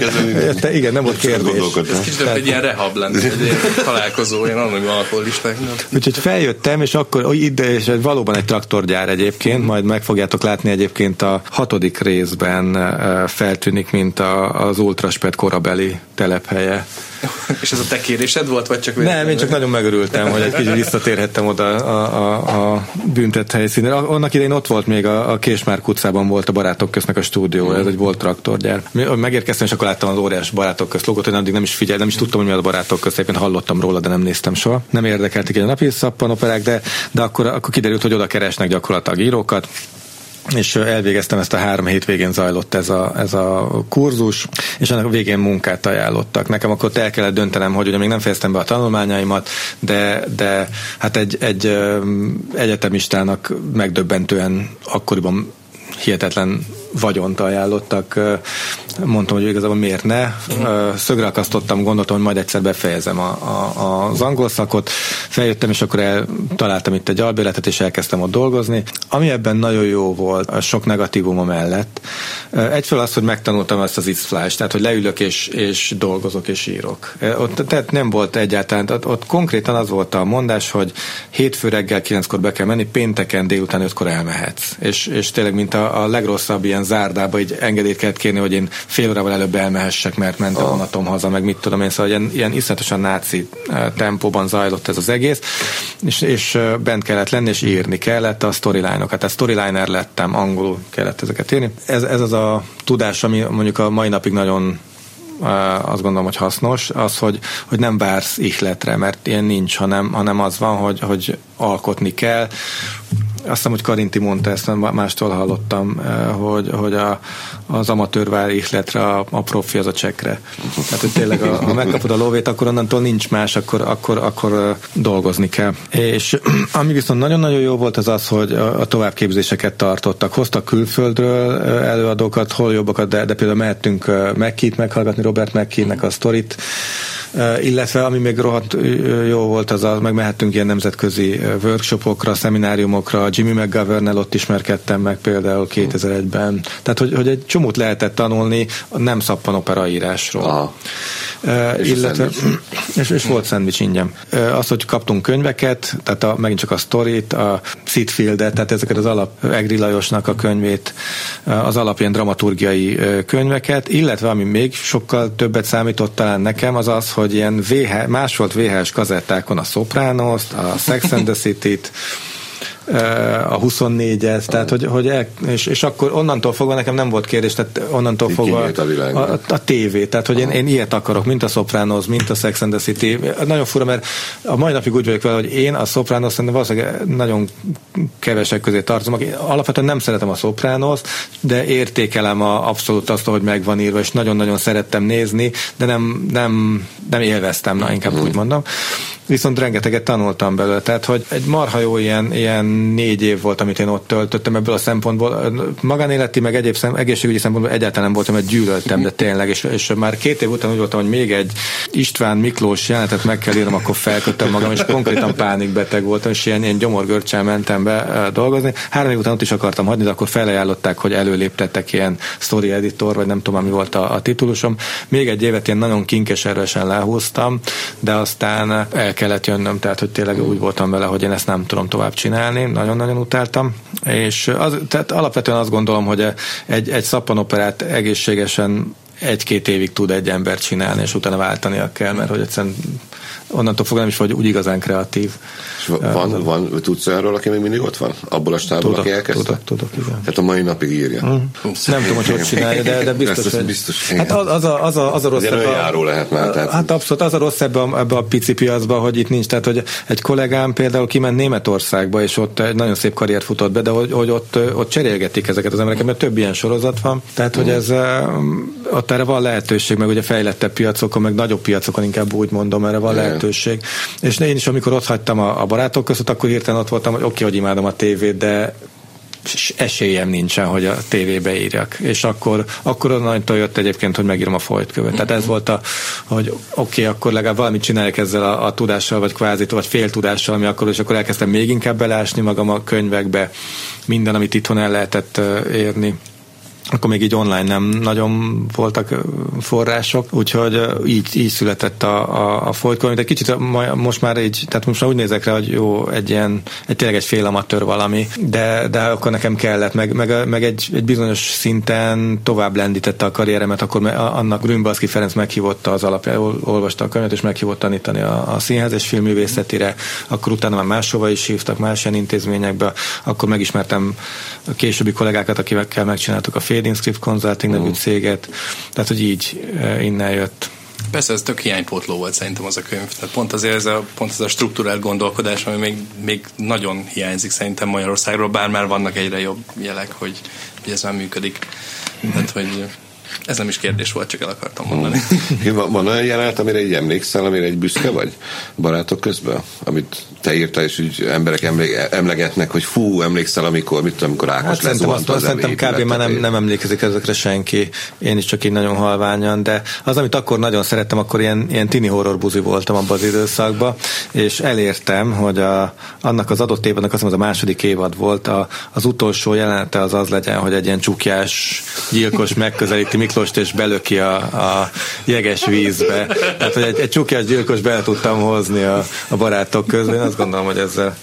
Igen, nem volt kérdés. Ez kicsit egy ilyen rehab lenne, egy ilyen találkozó, ilyen anonim alkoholistáknak. Úgyhogy feljöttem, és akkor ide, és valóban egy traktorgyár egyébként, majd meg fogjátok látni egyébként a hatodik részben feltűnik, mint a, az Ultrasped korabeli telephelye. És ez a te kérésed volt, vagy csak... Nem, én csak nagyon megörültem, hogy egy kicsit visszatérhettem oda a, a, a büntet helyszínre. Annak idején ott volt még a, a Késmárk utcában volt a Barátok köznek a stúdió, ez egy volt traktorgyár. Megérkeztem, és akkor láttam az óriás Barátok közt logót, hogy addig nem is figyel, nem is tudtam, hogy mi a Barátok közt, éppen hallottam róla, de nem néztem soha. Nem érdekeltek egy a napi szappanoperák, de, de akkor, akkor kiderült, hogy oda keresnek gyakorlatilag írókat, és elvégeztem ezt a három hétvégén zajlott ez a, ez a kurzus, és annak a végén munkát ajánlottak. Nekem akkor el kellett döntenem, hogy ugye még nem fejeztem be a tanulmányaimat, de, de hát egy, egy egyetemistának megdöbbentően akkoriban hihetetlen vagyont ajánlottak. Mondtam, hogy igazából miért ne. Szögre akasztottam, gondoltam, hogy majd egyszer befejezem a, a, az angol szakot. Feljöttem, és akkor el, találtam itt egy albérletet, és elkezdtem ott dolgozni. Ami ebben nagyon jó volt, a sok negatívuma mellett, egyfelől az, hogy megtanultam ezt az X-Flash, tehát, hogy leülök, és, és dolgozok, és írok. Ott, tehát nem volt egyáltalán, ott, ott konkrétan az volt a mondás, hogy hétfő reggel kilenckor be kell menni, pénteken délután ötkor elmehetsz. És, és tényleg, mint a, a legrosszabb ilyen zárdába, így engedélyt kellett kérni, hogy én fél órával előbb elmehessek, mert ment a vonatom haza, meg mit tudom én, szóval ilyen, ilyen iszonyatosan náci tempóban zajlott ez az egész, és, és bent kellett lenni, és írni kellett a storyline-okat. Tehát storyliner lettem, angolul kellett ezeket írni. Ez, ez az a tudás, ami mondjuk a mai napig nagyon azt gondolom, hogy hasznos, az, hogy, hogy nem vársz ihletre, mert ilyen nincs, hanem, hanem az van, hogy, hogy alkotni kell. azt hiszem, hogy Karinti mondta ezt, mástól hallottam, hogy, hogy a, az amatőr vár ihletre, a, a profi az a csekre. Tehát, hogy tényleg, a, ha megkapod a lóvét, akkor onnantól nincs más, akkor, akkor, akkor dolgozni kell. És ami viszont nagyon-nagyon jó volt az az, hogy a, a továbbképzéseket tartottak. Hoztak külföldről előadókat, hol jobbakat, de, de például mehettünk McKee-t meghallgatni, Robert McKee-nek a sztorit, Uh, illetve ami még rohadt jó volt, az a, meg mehettünk ilyen nemzetközi workshopokra, szemináriumokra, Jimmy McGovernel ott ismerkedtem meg például kétezer-egyben. Tehát, hogy, hogy egy csomót lehetett tanulni nem szappanopera írásról. Uh, és, illetve, és, és volt szendvics ingyen. Uh, az, hogy kaptunk könyveket, tehát a, megint csak a sztorit, a Sitfieldet, tehát ezeket az alap, Egri Lajosnak a könyvét, uh, az alap ilyen dramaturgiai uh, könyveket, illetve ami még sokkal többet számított talán nekem, az az, hogy ilyen vé há, másolt vé há es kazettákon a Sopranost, a Sex and the City-t, a huszonnégyet, tehát hogy, hogy el, és, és akkor onnantól fogva nekem nem volt kérdés, tehát onnantól Itt fogva a, a, a tévé, tehát hogy én, én ilyet akarok, mint a Sopranos, mint a Sex and the City. Nagyon fura, mert a mai napig úgy vagyok vele, hogy én a Sopranos szerintem valószínűleg nagyon kevesek közé tartozom. Alapvetően nem szeretem a Sopranos, de értékelem a, abszolút azt, hogy meg van írva, és nagyon-nagyon szerettem nézni, de nem, nem, nem élveztem, na inkább úgy mondom. Viszont rengeteget tanultam belőle, tehát hogy egy marha jó ilyen, ilyen négy év volt, amit én ott töltöttem ebből a szempontból. Magánéleti, meg egyéb szem, egészségügyi szempontból egyáltalán nem voltam, mert gyűlöltem, de tényleg, és, és már két év után úgy voltam, hogy még egy István Miklós jelenetet meg kell írnom, akkor felkötöm magam, és konkrétan pánikbeteg voltam, és ilyen, ilyen gyomorgörcsel mentem be dolgozni. Három év után ott is akartam hagyni, de akkor felajánlották, hogy előléptettek ilyen story editor, vagy nem tudom, mi volt a, a titulusom. Még egy évet ilyen nagyon kinkes erősen lehúztam, de aztán el kellett jönnöm, tehát hogy tényleg úgy voltam vele, hogy én ezt nem tudom tovább csinálni, nagyon-nagyon utáltam, és az, tehát alapvetően azt gondolom, hogy egy, egy szappanoperát egészségesen egy-két évig tud egy ember csinálni, és utána váltania kell, mert hogy egyszerűen onnantól fogom, nem is vagy úgy igazán kreatív. És van, uh, van, tudsz olyanról, aki még mindig ott van? Abból a stából, aki elkezdte? Tudok, tudok, igen. Tehát a mai napig írja. Mm. Nem tudom, hogy hogy csinálja, de, de biztos, ezt, hogy... biztos, hát az, az, a, az, a, az a rossz ebben... járó lehet már. Tehát... Hát abszolút, az a rossz ebben ebbe a pici piacban, hogy itt nincs. Tehát, hogy egy kollégám például kiment Németországba, és ott egy nagyon szép karriert futott be, de hogy, hogy ott, ott cserélgetik ezeket az embereket, mert több ilyen sorozat van. Tehát, hogy ez ott erre van lehetőség, meg ugye fejlettebb piacokon, meg nagyobb piacokon, inkább úgy mondom, erre van lehetőség. És én is, amikor ott hagytam a, a barátok között, akkor hirtelen ott voltam, hogy oké, okay, hogy imádom a tévét, de esélyem nincsen, hogy a tévébe írjak. És akkor, akkor onnantól jött egyébként, hogy megírom a folytkövet. Tehát ez volt a, hogy oké, okay, akkor legalább valamit csinálják ezzel a, a tudással, vagy kvázi, vagy fél tudással, ami akkor, és akkor elkezdtem még inkább beleásni magam a könyvekbe, minden, amit itthon el lehetett érni. Akkor még így online nem nagyon voltak források, úgyhogy így, így született a, a, a folytkönyv. Egy kicsit most már így, tehát most már úgy nézek rá, hogy jó, egy ilyen, egy tényleg egy fél amatőr valami, de, de akkor nekem kellett, meg, meg, meg egy, egy bizonyos szinten tovább lendítette a karrieremet, akkor annak Grünbalszky Ferenc meghívotta az alapján, olvasta a könyvet, és meghívott tanítani a, a színház és filmművészetire, akkor utána már máshova is hívtak, más ilyen intézményekbe, akkor megismertem a későbbi kollégákat, akikkel megcsináltuk a Fading Script Consulting nevű céget, tehát hogy így innen jött. Persze ez tök hiánypótló volt szerintem az a könyv. Tehát pont azért ez a, pont ez a strukturált gondolkodás, ami még, még nagyon hiányzik szerintem Magyarországról, bár már vannak egyre jobb jelek, hogy, hogy ez már működik. Tehát, hogy ez nem is kérdés volt, csak el akartam mondani. Van, van olyan jelenet, amire így emlékszel, amire egy büszke vagy barátok közben? Amit te írtál, és úgy emberek emlegetnek, hogy fú, emlékszel, amikor, mit tudom, amikor Ákos hát lezuhant az Szerintem kb. Már nem, nem emlékezik ezekre senki. Én is csak így nagyon halványan, de az, amit akkor nagyon szerettem, akkor ilyen, ilyen tini horror buzi voltam abban az időszakban, és elértem, hogy a, annak az adott évadnak, azt hiszem, az a második évad volt, a, az utolsó jelenete az az legyen, hogy egy ilyen csukjás gyilkos megközelíti Miklóst, és belöki a, a jeges vízbe. Tehát, hogy egy, egy csukjás gyilkos bele tudtam hozni a, a barátok közé. Én azt gondolom, hogy ezzel...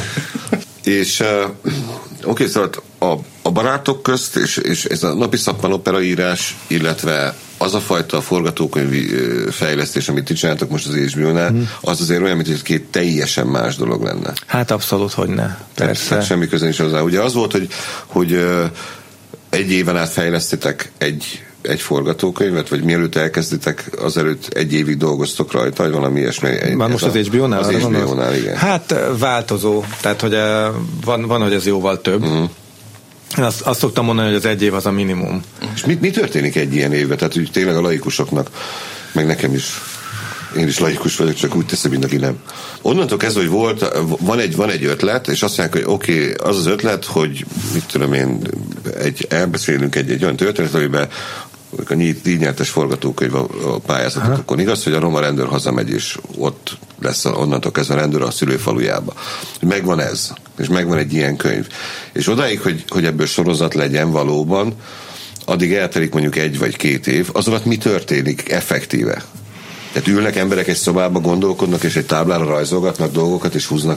És uh, oké, okay, szóval a, a barátok közt, és, és ez a napi szappanopera írás, illetve az a fajta forgatókönyvi fejlesztés, amit ti csináltok most az há bé ó-nál, hmm. az azért olyan, mint hogy két teljesen más dolog lenne. Hát abszolút, hogy ne. Persze. Tehát semmi köze is hozzá. Ugye az volt, hogy, hogy egy éven át fejlesztitek egy egy forgatókönyvet, vagy mielőtt elkezditek, azelőtt egy évig dolgoztok rajta, vagy valami ilyesmi? Már most az há bé ó-nál? Az há bé ó-nál, igen. Hát változó, tehát hogy van, van hogy ez jóval több. Uh-huh. Én azt, azt szoktam mondani, hogy az egy év az a minimum. És mi, mi történik egy ilyen évben? Tehát úgy tényleg a laikusoknak, meg nekem is, én is laikus vagyok, csak úgy teszem, mint aki nem. Onnantól kezdve, hogy volt, van egy, van egy ötlet, és azt mondják, hogy oké, okay, az az ötlet, hogy mit tudom én, egy, elbeszélünk egy, egy olyan történet, amiben a díjnyertes forgatókönyv a pályázatok, akkor igaz, hogy a roma rendőr hazamegy, és ott lesz onnantól kezdve a rendőr a szülőfalujába. Megvan ez, és megvan egy ilyen könyv. És odáig, hogy, hogy ebből sorozat legyen valóban, addig eltelik mondjuk egy vagy két év, az alatt mi történik effektíve? Tehát ülnek emberek egy szobába, gondolkodnak, és egy táblára rajzolgatnak dolgokat, és húznak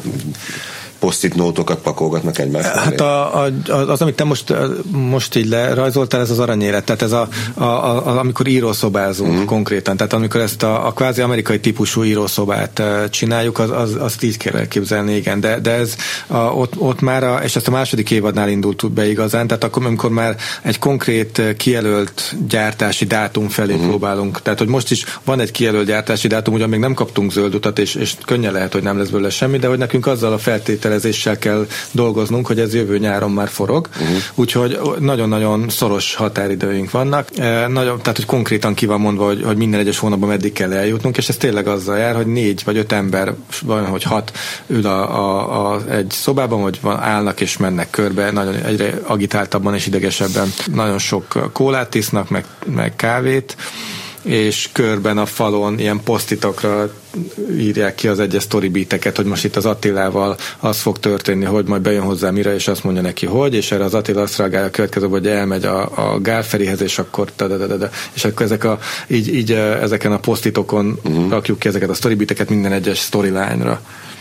post-it nótokat, pakolgatnak egymást. Hát a, a, az, amit te most, most így lerajzoltál, ez az aranyélet. Tehát ez a, a, a, amikor írószobázunk mm. konkrétan. Tehát amikor ezt a, a kvázi amerikai típusú írószobát csináljuk, az, az, azt így kell elképzelni, igen. De, de ez a, ott, ott már, a, és ezt a második évadnál indult be igazán, tehát akkor, amikor már egy konkrét kijelölt gyártási dátum felé mm. próbálunk. Tehát, hogy most is van egy kijelölt gyártási dátum, ugyan még nem kaptunk zöld utat, és, és könnyen lehet, hogy nem lesz belőle semmi, de hogy nekünk azzal a feltételezéssel kell dolgoznunk, hogy ez jövő nyáron már forog. Uh-huh. Úgyhogy nagyon-nagyon szoros határidőink vannak. E, nagyon, tehát, hogy konkrétan ki van mondva, hogy, hogy minden egyes hónapban meddig kell eljutnunk, és ez tényleg azzal jár, hogy négy vagy öt ember, vagy hogy hat ül a, a, a, egy szobában, hogy van, állnak és mennek körbe, nagyon egyre agitáltabban és idegesebben. Nagyon sok kólát isznak, meg, meg kávét, és körben a falon ilyen posztitokra írják ki az egyes sztoribíteket, hogy most itt az Attilával az fog történni, hogy majd bejön hozzá Mira, és azt mondja neki, hogy, és erre az Attila azt reagálja a következő, hogy elmegy a, a Gálferihez, és akkor da-da-da-da. És akkor ezek a, így, így ezeken a posztitokon uh-huh. rakjuk ki ezeket a sztoribíteket minden egyes storyline-ra.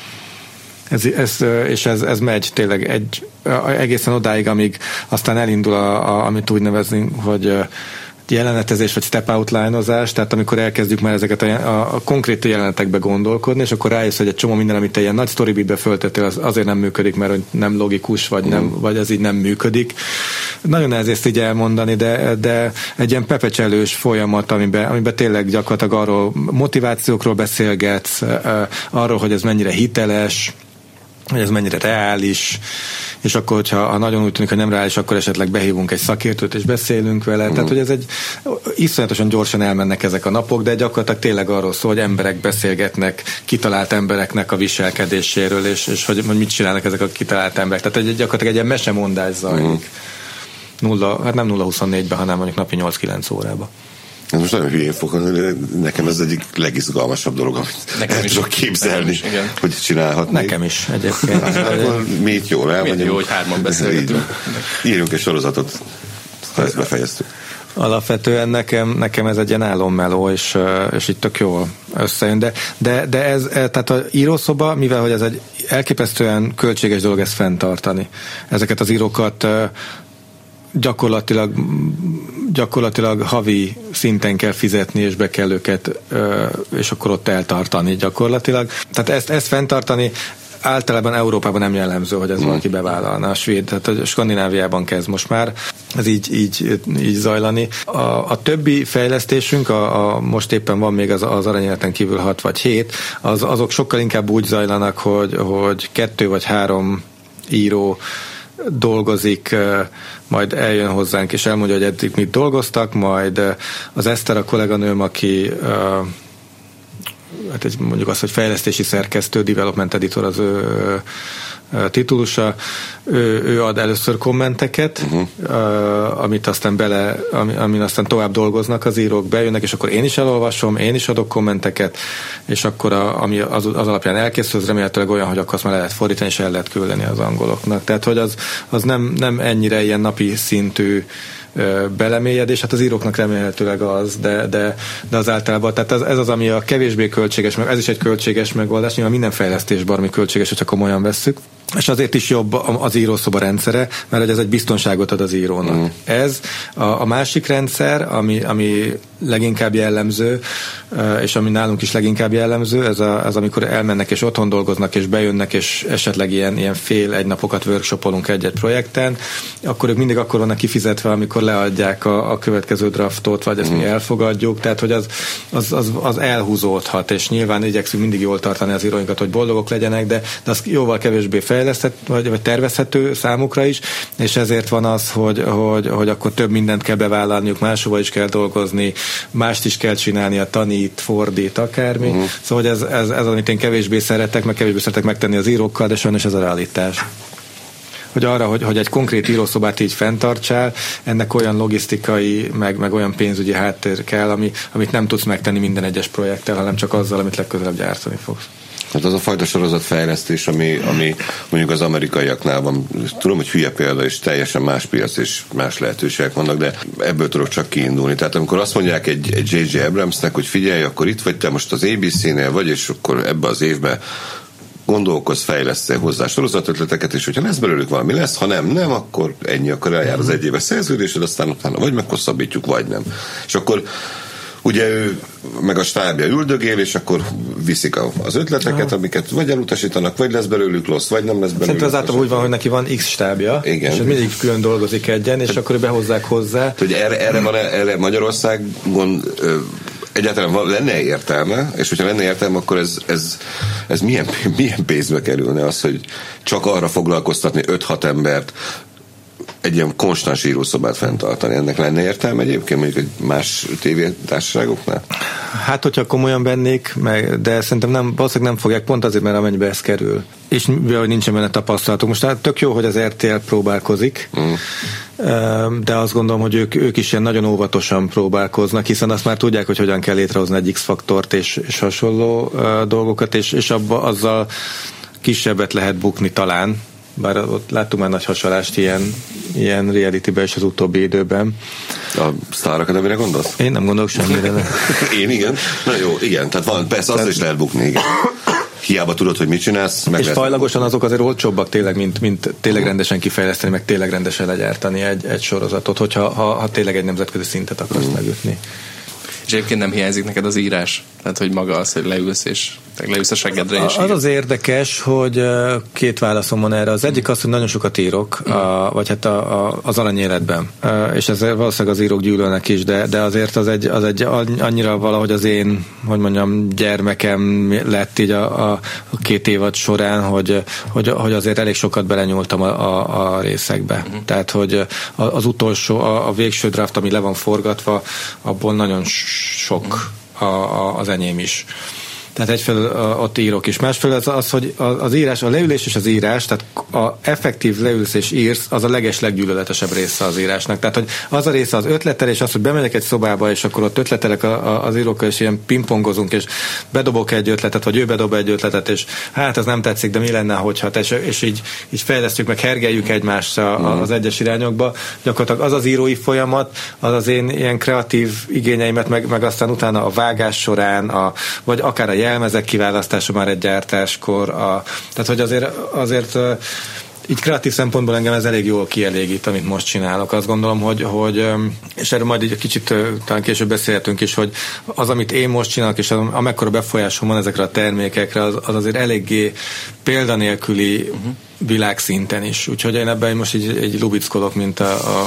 Ez, ez, és ez, ez megy tényleg egy, egészen odáig, amíg aztán elindul, a, a, amit úgy nevezni, hogy jelenetezés vagy step outline-ozás, tehát amikor elkezdjük már ezeket a, a, a konkrét jelenetekbe gondolkodni, és akkor rájössz, hogy egy csomó minden, amit te ilyen nagy storybeatbe föltettél, az azért nem működik, mert nem logikus, vagy, nem, vagy ez így nem működik. Nagyon nehéz ezt így elmondani, de, de egy ilyen pepecselős folyamat, amiben, amiben tényleg gyakorlatilag arról motivációkról beszélgetsz, arról, hogy ez mennyire hiteles, hogy ez mennyire reális, és akkor, hogyha ha nagyon úgy tűnik, hogy nem reális, akkor esetleg behívunk egy szakértőt, és beszélünk vele. Mm. Tehát, hogy ez egy iszonyatosan gyorsan elmennek ezek a napok, de gyakorlatilag tényleg arról szól, hogy emberek beszélgetnek kitalált embereknek a viselkedéséről, és, és hogy, hogy mit csinálnak ezek a kitalált emberek. Tehát egy, gyakorlatilag egy ilyen mesemondás zajlik. Mm. Nulla, hát nem nulla huszonnégyben, hanem mondjuk napi nyolc-kilenc órában. Ez most nagyon hülyén fog, nekem ez egyik legizgalmasabb dolog, amit nekem el tudok képzelni, is, hogy csinálhatnék. Nekem is egyébként. Akkor miért jól el? Miért jó, hogy hárman beszélgetünk. Írjunk egy sorozatot, ha ezt befejeztük. Alapvetően nekem, nekem ez egy ilyen álommeló, és, és itt tök jól összejön. De, de, de ez, tehát az írószoba, mivel hogy ez egy elképesztően költséges dolog ezt fenntartani. Ezeket az írókat gyakorlatilag, gyakorlatilag havi szinten kell fizetni, és be kell őket, és akkor ott eltartani gyakorlatilag. Tehát ezt, ezt fenntartani általában Európában nem jellemző, hogy ez mm. valaki bevállalna. A svéd, tehát a Skandináviában kezd most már ez így, így, így zajlani. A, a többi fejlesztésünk, a, a, most éppen van még az, az aranyéleten kívül hat vagy hét, az, azok sokkal inkább úgy zajlanak, hogy, hogy kettő vagy három író dolgozik, majd eljön hozzánk, és elmondja, hogy eddig mit dolgoztak, majd az Eszter, a kolléganőm, aki hát egy, mondjuk azt, hogy fejlesztési szerkesztő, development editor az ő titulusa, ő, ő ad először kommenteket, uh-huh. amit aztán bele, amin aztán tovább dolgoznak az írók, bejönnek, és akkor én is elolvasom, én is adok kommenteket, és akkor a, ami az, az alapján elkészül, az remélhetőleg olyan, hogy akkor azt már le lehet fordítani, és el lehet küldeni az angoloknak. Tehát, hogy az, az nem, nem ennyire ilyen napi szintű belemélyedés, hát az íróknak remélhetőleg az, de, de, de az általában, tehát ez, ez az, ami a kevésbé költséges, ez is egy költséges megoldás, nyilván minden fejlesztés baromi költséges, hogyha komolyan vesszük, és azért is jobb az írószoba rendszere, mert ez egy biztonságot ad az írónak. Mm. Ez a, a másik rendszer, ami, ami leginkább jellemző, és ami nálunk is leginkább jellemző, ez, a, az amikor elmennek és otthon dolgoznak, és bejönnek, és esetleg ilyen, ilyen fél egy napokat workshopolunk egy-egy projekten, akkor ők mindig akkor vannak kifizetve, amikor leadják a, a következő draftot, vagy ezt mm. mi elfogadjuk, tehát hogy az, az, az, az elhúzódhat, és nyilván igyekszünk mindig jól tartani az íróinkat, hogy boldogok legyenek, de, de az jóval kevésbé fejleszthető, vagy, vagy tervezhető számukra is, és ezért van az, hogy, hogy, hogy akkor több mindent kell bevállalniuk, máshova is kell dolgozni, mást is kell csinálni, a tanít, fordít, akármi. Uh-huh. Szóval ez, ez, ez, amit én kevésbé szeretek, meg kevésbé szeretek megtenni az írókkal, de sajnos ez a realitás. Hogy arra, hogy, hogy egy konkrét írószobát így fenntartsál, ennek olyan logisztikai, meg, meg olyan pénzügyi háttér kell, ami, amit nem tudsz megtenni minden egyes projekttel, hanem csak azzal, amit legközelebb gyártani fogsz. Hát az a fajta sorozatfejlesztés, ami, ami mondjuk az amerikaiaknál van, tudom, hogy hülye példa, és teljesen más piac és más lehetőségek vannak, de ebből tudok csak kiindulni. Tehát amikor azt mondják egy, egy dzsé dzsé Abramsnek, hogy figyelj, akkor itt vagy, te most az á bé cé-nél vagy, és akkor ebbe az évben gondolkozz, fejlesztél hozzá sorozatötleteket, és hogyha lesz belőlük valami lesz, ha nem, nem, akkor ennyi, akkor eljár az egyéves szerződésed, aztán utána vagy meghosszabbítjuk, vagy nem. És akkor ugye ő meg a stábja üldögél, és akkor viszik az ötleteket, aha, amiket vagy elutasítanak, vagy lesz belőlük rossz, vagy nem lesz belőlük. Szerintem az általában úgy van, hogy neki van X stábja, igen, és mindig külön dolgozik egyen, és akkor behozzák hozzá. Hogy erre, erre van erre Magyarországon egyáltalán van, lenne értelme, és hogyha lenne értelme, akkor ez, ez, ez milyen, milyen pénzbe kerülne az, hogy csak arra foglalkoztatni öt-hat embert, egy ilyen konstans írószobát fenntartani. Ennek lenne értelme egyébként mondjuk egy más tévétársaságoknál? Hát, hogyha komolyan vennék, meg, de szerintem nem, valószínűleg nem fogják, pont azért, mert amennyibe ez kerül. És mivel nincsen benne tapasztalatunk. Most hát tök jó, hogy az er té el próbálkozik, mm. de azt gondolom, hogy ők, ők is ilyen nagyon óvatosan próbálkoznak, hiszen azt már tudják, hogy hogyan kell létrehozni egy X-faktort és, és hasonló uh, dolgokat, és, és abba, azzal kisebbet lehet bukni talán, bár ott láttunk már nagy hasalást ilyen, ilyen reality-ben is az utóbbi időben. A Star Academy-re gondolsz? Én nem gondolok semmire. Én igen. Na jó, igen. Tehát van, persze azt is lehet bukni, igen. Hiába tudod, hogy mit csinálsz. Meg és fajlagosan azok azért olcsóbbak tényleg, mint, mint tényleg rendesen kifejleszteni, meg tényleg rendesen legyártani egy, egy sorozatot, hogyha ha, ha tényleg egy nemzetközi szintet akarsz mm. megütni. És egyébként nem hiányzik neked az írás? Tehát, hogy maga az, hogy leülsz, és leülsz a seggedre, és az az érdekes, hogy két válaszom van erre. Az egyik az, hogy nagyon sokat írok, mm. a, vagy hát a, a, az aranyéletben. És ez valószínűleg az írók gyűlölnek is, de, de azért az egy, az egy annyira valahogy az én, hogy mondjam, gyermekem lett így a, a, a két évad során, hogy, hogy, hogy azért elég sokat belenyúltam a, a, a részekbe. Mm. Tehát, hogy az utolsó, a, a végső draft, ami le van forgatva, abból nagyon sok a, a, az enyém is. Tehát egyfelől ott írok is. Másfelől az, az, hogy az írás, a leülés és az írás, tehát a effektív leülsz és írsz, az a leges leggyűlöletesebb része az írásnak. Tehát, hogy az a része az ötletelés, az, hogy bemegyek egy szobába, és akkor ott ötletelek a, a, az írókkal, és ilyen pingpongozunk, és bedobok egy ötletet, vagy ő bedob egy ötletet, és hát ez nem tetszik, de mi lenne, hogyha, és, és így, így fejlesztjük, meg hergeljük egymást a, az egyes irányokba. Gyakorlatilag az az írói folyamat, az az én ilyen kreatív igényeimet, meg, meg aztán utána a vágás során, a, vagy akár a jelmezek kiválasztása már egy gyártáskor. A, tehát, hogy azért, azért így kreatív szempontból engem ez elég jól kielégít, amit most csinálok. Azt gondolom, hogy, hogy és erről majd egy kicsit talán később beszélhetünk is, hogy az, amit én most csinálok, és amekkora befolyásom van ezekre a termékekre, az, az azért eléggé példanélküli uh-huh. világszinten is. Úgyhogy én ebben most így, így lubickolok, mint a, a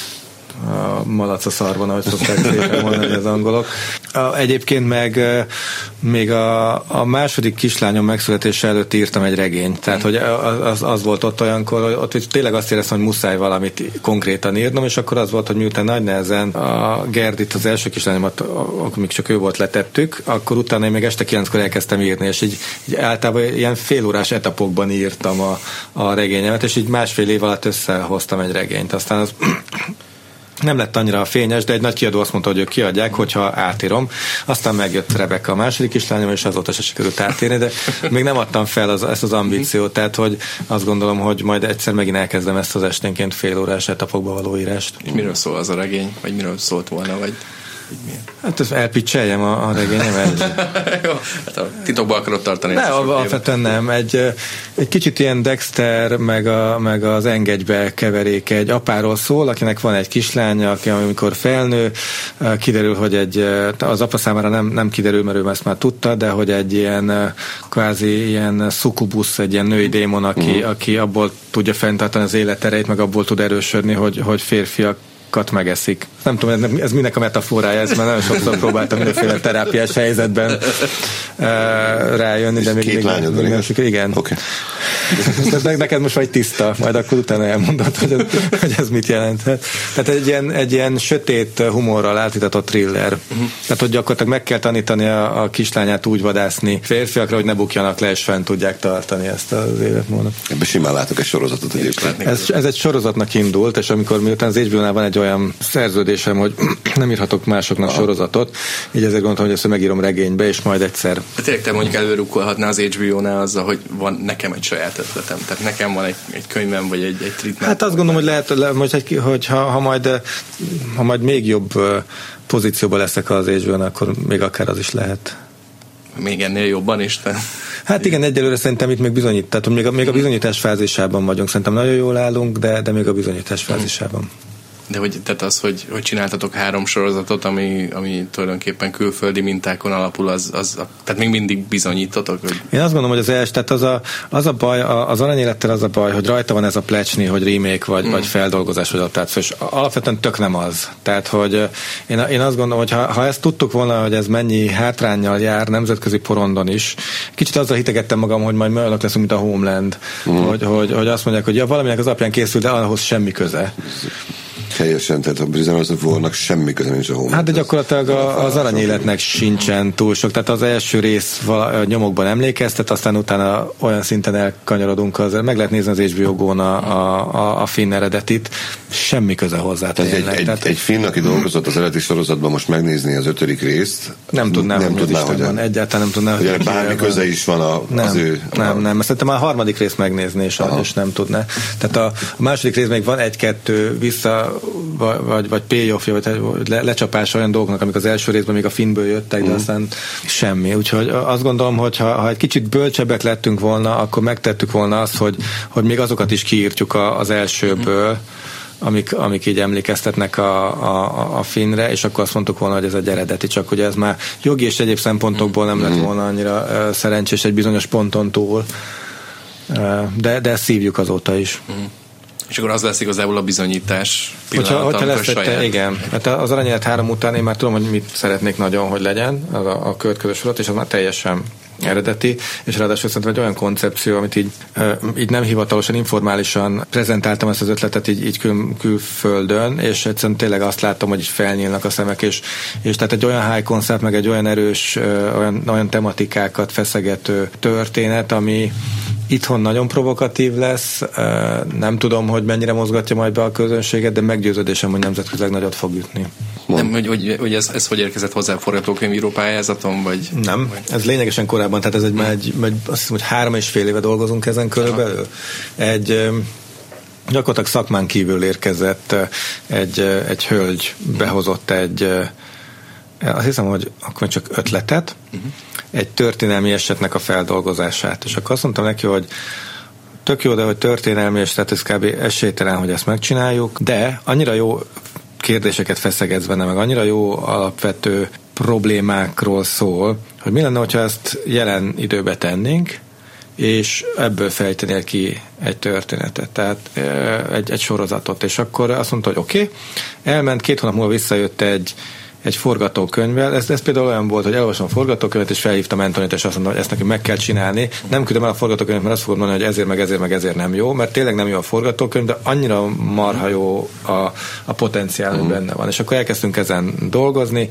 a malac a szarban, ahogy szokták szépen mondani az angolok. A, egyébként meg még a, a második kislányom megszületése előtt írtam egy regényt. Tehát, hogy az, az volt ott olyankor, hogy ott tényleg azt éreztem, hogy muszáj valamit konkrétan írnom, és akkor az volt, hogy miután nagy nehezen a Gerdit, az első kislányomat, amíg csak ő volt, letettük, akkor utána én még este kilenckor elkezdtem írni, és így, így általában ilyen félórás etapokban írtam a, a regényemet, és így másfél év alatt összehoztam egy regényt. Aztán az nem lett annyira fényes, de egy nagy kiadó azt mondta, hogy ők kiadják, hogyha átírom. Aztán megjött Rebecca, a második kislányom, és azóta se sikerült átírni, de még nem adtam fel az, ezt az ambíciót, tehát hogy azt gondolom, hogy majd egyszer megint elkezdem ezt az esténként fél órás etapokba való írást. És miről szól az a regény? Vagy miről szólt volna? Vagy... hogy milyen? Hát ezt elpicseljem a, a regényemet. Jó, hát a titokban akarod tartani. Ne, alapvetően nem. Egy, egy kicsit ilyen Dexter, meg, a, meg az Engedjbe keverék. Egy apáról szól, akinek van egy kislánya, aki amikor felnő, kiderül, hogy egy, az apa számára nem, nem kiderül, mert ő ezt már tudta, de hogy egy ilyen kvázi ilyen szukubusz, egy ilyen női démon, aki, mm. aki abból tudja fenntartani az életereit, meg abból tud erősödni, hogy, hogy férfiak megeszik. Nem tudom, ez, ez minek a metaforája, ez már nagyon sokszor próbáltam mindenféle terápiás helyzetben uh, rájönni, de még, két lányod van, igaz? Igen. Okay. Ne, neked most vagy tiszta, majd akkor utána elmondod, hogy ez, hogy ez mit jelenthet. Tehát egy ilyen, egy ilyen sötét humorral átítatott thriller. Uh-huh. Tehát, hogy gyakorlatilag meg kell tanítani a, a kislányát úgy vadászni férfiakra, hogy ne bukjanak le, és fenn tudják tartani ezt az életmódot. Ebben simán látok egy sorozatot egyébként. Ez, ez egy sorozatnak indult, és amikor miután az há bé ó-nál van egy olyan szerződésem, hogy nem írhatok másoknak ah. sorozatot, így ezért gondoltam, hogy ezt megírom regénybe, és majd egyszer. Hát tényleg te mondjuk előrukkolhatná az há bé ó-nál azzal, hogy van nekem egy saját ötletem. Tehát nekem van egy, egy könyvem, vagy egy, egy treatment. Hát azt gondolom, hogy lehet, le, most egy, hogy ha, ha, majd, ha majd még jobb pozícióban leszek az há bé ó-n, akkor még akár az is lehet. Még ennél jobban is? Te... Hát igen, egyelőre szerintem itt még bizonyít, tehát még a, még a bizonyítás fázisában vagyunk. Szerintem nagyon jól állunk, de, de még a bizonyítás fázisában. De hogy, tehát az, hogy, hogy csináltatok három sorozatot, ami, ami tulajdonképpen külföldi mintákon alapul, az, az, tehát még mindig bizonyítotok? Hogy... Én azt gondolom, hogy az első, tehát az a, az a baj, az aranyélettel az a baj, hogy rajta van ez a plecsni, hogy remake, vagy, mm. vagy feldolgozás, vagy adaptáció, és alapvetően tök nem az. Tehát, hogy én, én azt gondolom, hogy ha, ha ezt tudtuk volna, hogy ez mennyi hátránnyal jár nemzetközi porondon is, kicsit azzal hitegettem magam, hogy majd mi olyanok leszünk, mint a Homeland, mm. hogy, hogy, hogy azt mondják, hogy ja, valaminek az alapján készült, de ahhoz semmi köze. Teljesen, tehát a Prisoners of War-nak semmi köze nincs a Homeland. Hát de gyakorlatilag a, az aranyéletnek sincsen túl sok, tehát az első rész vala, nyomokban emlékeztet, aztán utána olyan szinten elkanyarodunk, az, meg lehet nézni az há bé ó Go-n a, a, a finn eredetit, semmi köze hozzá. Tehát egy, egy, tehát, egy finn, aki dolgozott az eredeti sorozatban, most megnézni az ötödik részt, nem tudná, nem tudná, hogy van, egyáltalán nem tudná, hogy, hogy bármi köze is van a, nem, az ő... Nem, nem, mert szerintem már a harmadik részt megnézni, és, és nem tudná. Tehát a, a második rész még van egy-kettő vissza vagy, vagy payoffja, vagy le, lecsapása olyan dolgoknak, amik az első részben még a Finnből jöttek, de mm. aztán semmi. Úgyhogy azt gondolom, hogy ha, ha egy kicsit bölcsebbek lettünk volna, akkor megtettük volna azt, hogy, hogy még azokat is kiírtjuk a, az elsőből, amik, amik így emlékeztetnek a, a, a Finnre, és akkor azt mondtuk volna, hogy ez egy eredeti, csak hogy ez már jogi és egyéb szempontokból nem lett volna annyira uh, szerencsés egy bizonyos ponton túl. Uh, de, de ezt szívjuk azóta is. Mm. És akkor az lesz igazából a bizonyítás pillanata, hogyha, hogyha lesz saját... te, igen. Hát az Aranyélet három után én már tudom, hogy mit szeretnék nagyon, hogy legyen az a, a következő sorot, és az már teljesen eredeti, és ráadásul szerintem egy olyan koncepció, amit így, így nem hivatalosan, informálisan prezentáltam ezt az ötletet így, így kül, külföldön, és egyszerűen tényleg azt látom, hogy így felnyílnak a szemek, és, és tehát egy olyan high concept, meg egy olyan erős, olyan, olyan tematikákat feszegető történet, ami itthon nagyon provokatív lesz, nem tudom, hogy mennyire mozgatja majd be a közönséget, de meggyőződésem, hogy nemzetközileg nagyot fog ütni. Nem, hogy, hogy, hogy ez, ez hogy érkezett hozzá a forgatókönyvíró pályázaton? Vagy, nem, vagy? Ez lényegesen korábban, tehát ez egy, hmm. egy, egy, azt hiszem, hogy három és fél éve dolgozunk ezen körülbelül. Egy gyakorlatilag szakmán kívül érkezett egy, egy hölgy, behozott egy, azt hiszem, hogy akkor csak ötletet, uh-huh. egy történelmi esetnek a feldolgozását. És akkor azt mondtam neki, hogy tök jó, de hogy történelmi eset, tehát ez kb. Esélytelen, hogy ezt megcsináljuk, de annyira jó kérdéseket feszegetsz benne, meg annyira jó alapvető problémákról szól, hogy mi lenne, hogyha ezt jelen időbe tennénk, és ebből fejtenél ki egy történetet, tehát egy, egy sorozatot. És akkor azt mondta, hogy oké, okay. Elment, két hónap múlva visszajött egy egy forgatókönyvvel. Ez, ez például olyan volt, hogy elolvasom a forgatókönyvet, és felhívtam Antonit, és azt mondta, hogy ezt nekünk meg kell csinálni. Nem küldöm el a forgatókönyvet, mert azt fogod mondani, hogy ezért, meg ezért, meg ezért nem jó, mert tényleg nem jó a forgatókönyv, de annyira marha jó a, a potenciál, hogy benne van. És akkor elkezdtünk ezen dolgozni,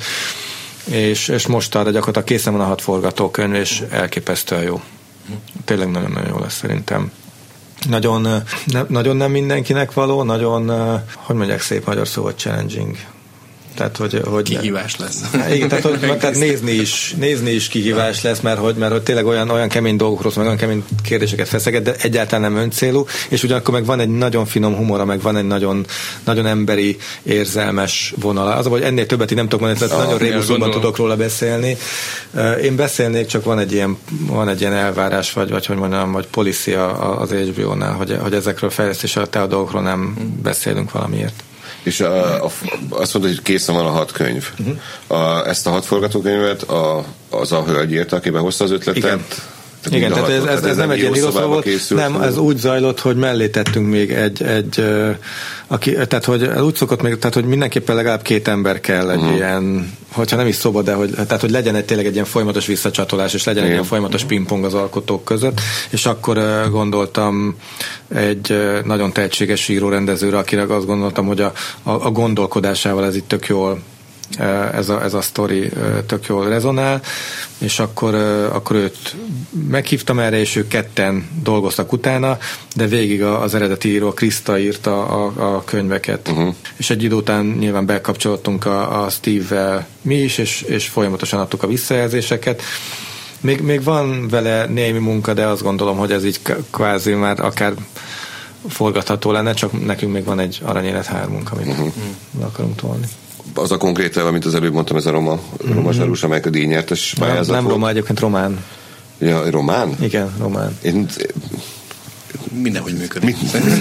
és, és most arra gyakorlatilag készen van a hat forgatókönyv, és elképesztően jó. Tényleg nagyon-nagyon jó lesz szerintem. Nagyon, ne, nagyon nem mindenkinek való, nagyon, hogy mondják szép magyar szó, hogy challenging. Tehát, hogy, hogy kihívás lesz. Igen, tehát, hogy, tehát nézni, is, nézni is kihívás lesz, mert hogy, mert hogy tényleg olyan, olyan kemény dolgokról, meg olyan kemény kérdéseket feszeget, de egyáltalán nem öncélú, és ugyanakkor meg van egy nagyon finom humora, meg van egy nagyon, nagyon emberi, érzelmes vonala. Az, hogy ennél többet így nem tudok mondani, tehát ah, nagyon rébuszóban tudok róla beszélni. Én beszélnék, csak van egy ilyen, van egy ilyen elvárás, vagy, vagy hogy mondjam, vagy policy az há bé ó-nál, hogy, hogy ezekről a fejlesztés alatt a dolgokról nem beszélünk valamiért. És a, a, azt mondta, hogy készen van a hat könyv. Uh-huh. A, ezt a hat forgatókönyvet a, az a hölgy írta, aki behozta az ötletet. Igen. Tehát Igen, tehát ez, ez, ez nem egy ilyen írószó volt, nem, ez úgy zajlott, hogy mellé tettünk még egy, egy aki, tehát hogy úgy szokott még, tehát hogy mindenképpen legalább két ember kell egy uh-huh. ilyen, hogyha nem is szoba, de hogy, tehát hogy legyen egy tényleg egy ilyen folyamatos visszacsatolás, és legyen Igen. egy ilyen folyamatos pingpong az alkotók között, és akkor uh, gondoltam egy uh, nagyon tehetséges író-rendezőre, akinek azt gondoltam, hogy a, a, a gondolkodásával ez itt tök jól ez a, ez a sztori tök jól rezonál, és akkor, akkor őt meghívtam erre, és ők ketten dolgoztak utána, de végig az eredeti író, Krista írta a, a könyveket. Uh-huh. És egy idő után nyilván bekapcsolódtunk a, a Steve-vel mi is, és, és folyamatosan adtuk a visszajelzéseket. Még, még van vele némi munka, de azt gondolom, hogy ez így kvázi már akár forgatható lenne, csak nekünk még van egy Aranyélet hármunk, amit uh-huh. akarunk tolni. Az a konkrét, amit az előbb mondtam, ez a Roma, mm-hmm. Roma Zsarus, amelyik a díjnyertes pályázat Nem, nem volt. Roma, egyébként román. Ja, román? Igen, román. Én... Mindenhogy működik.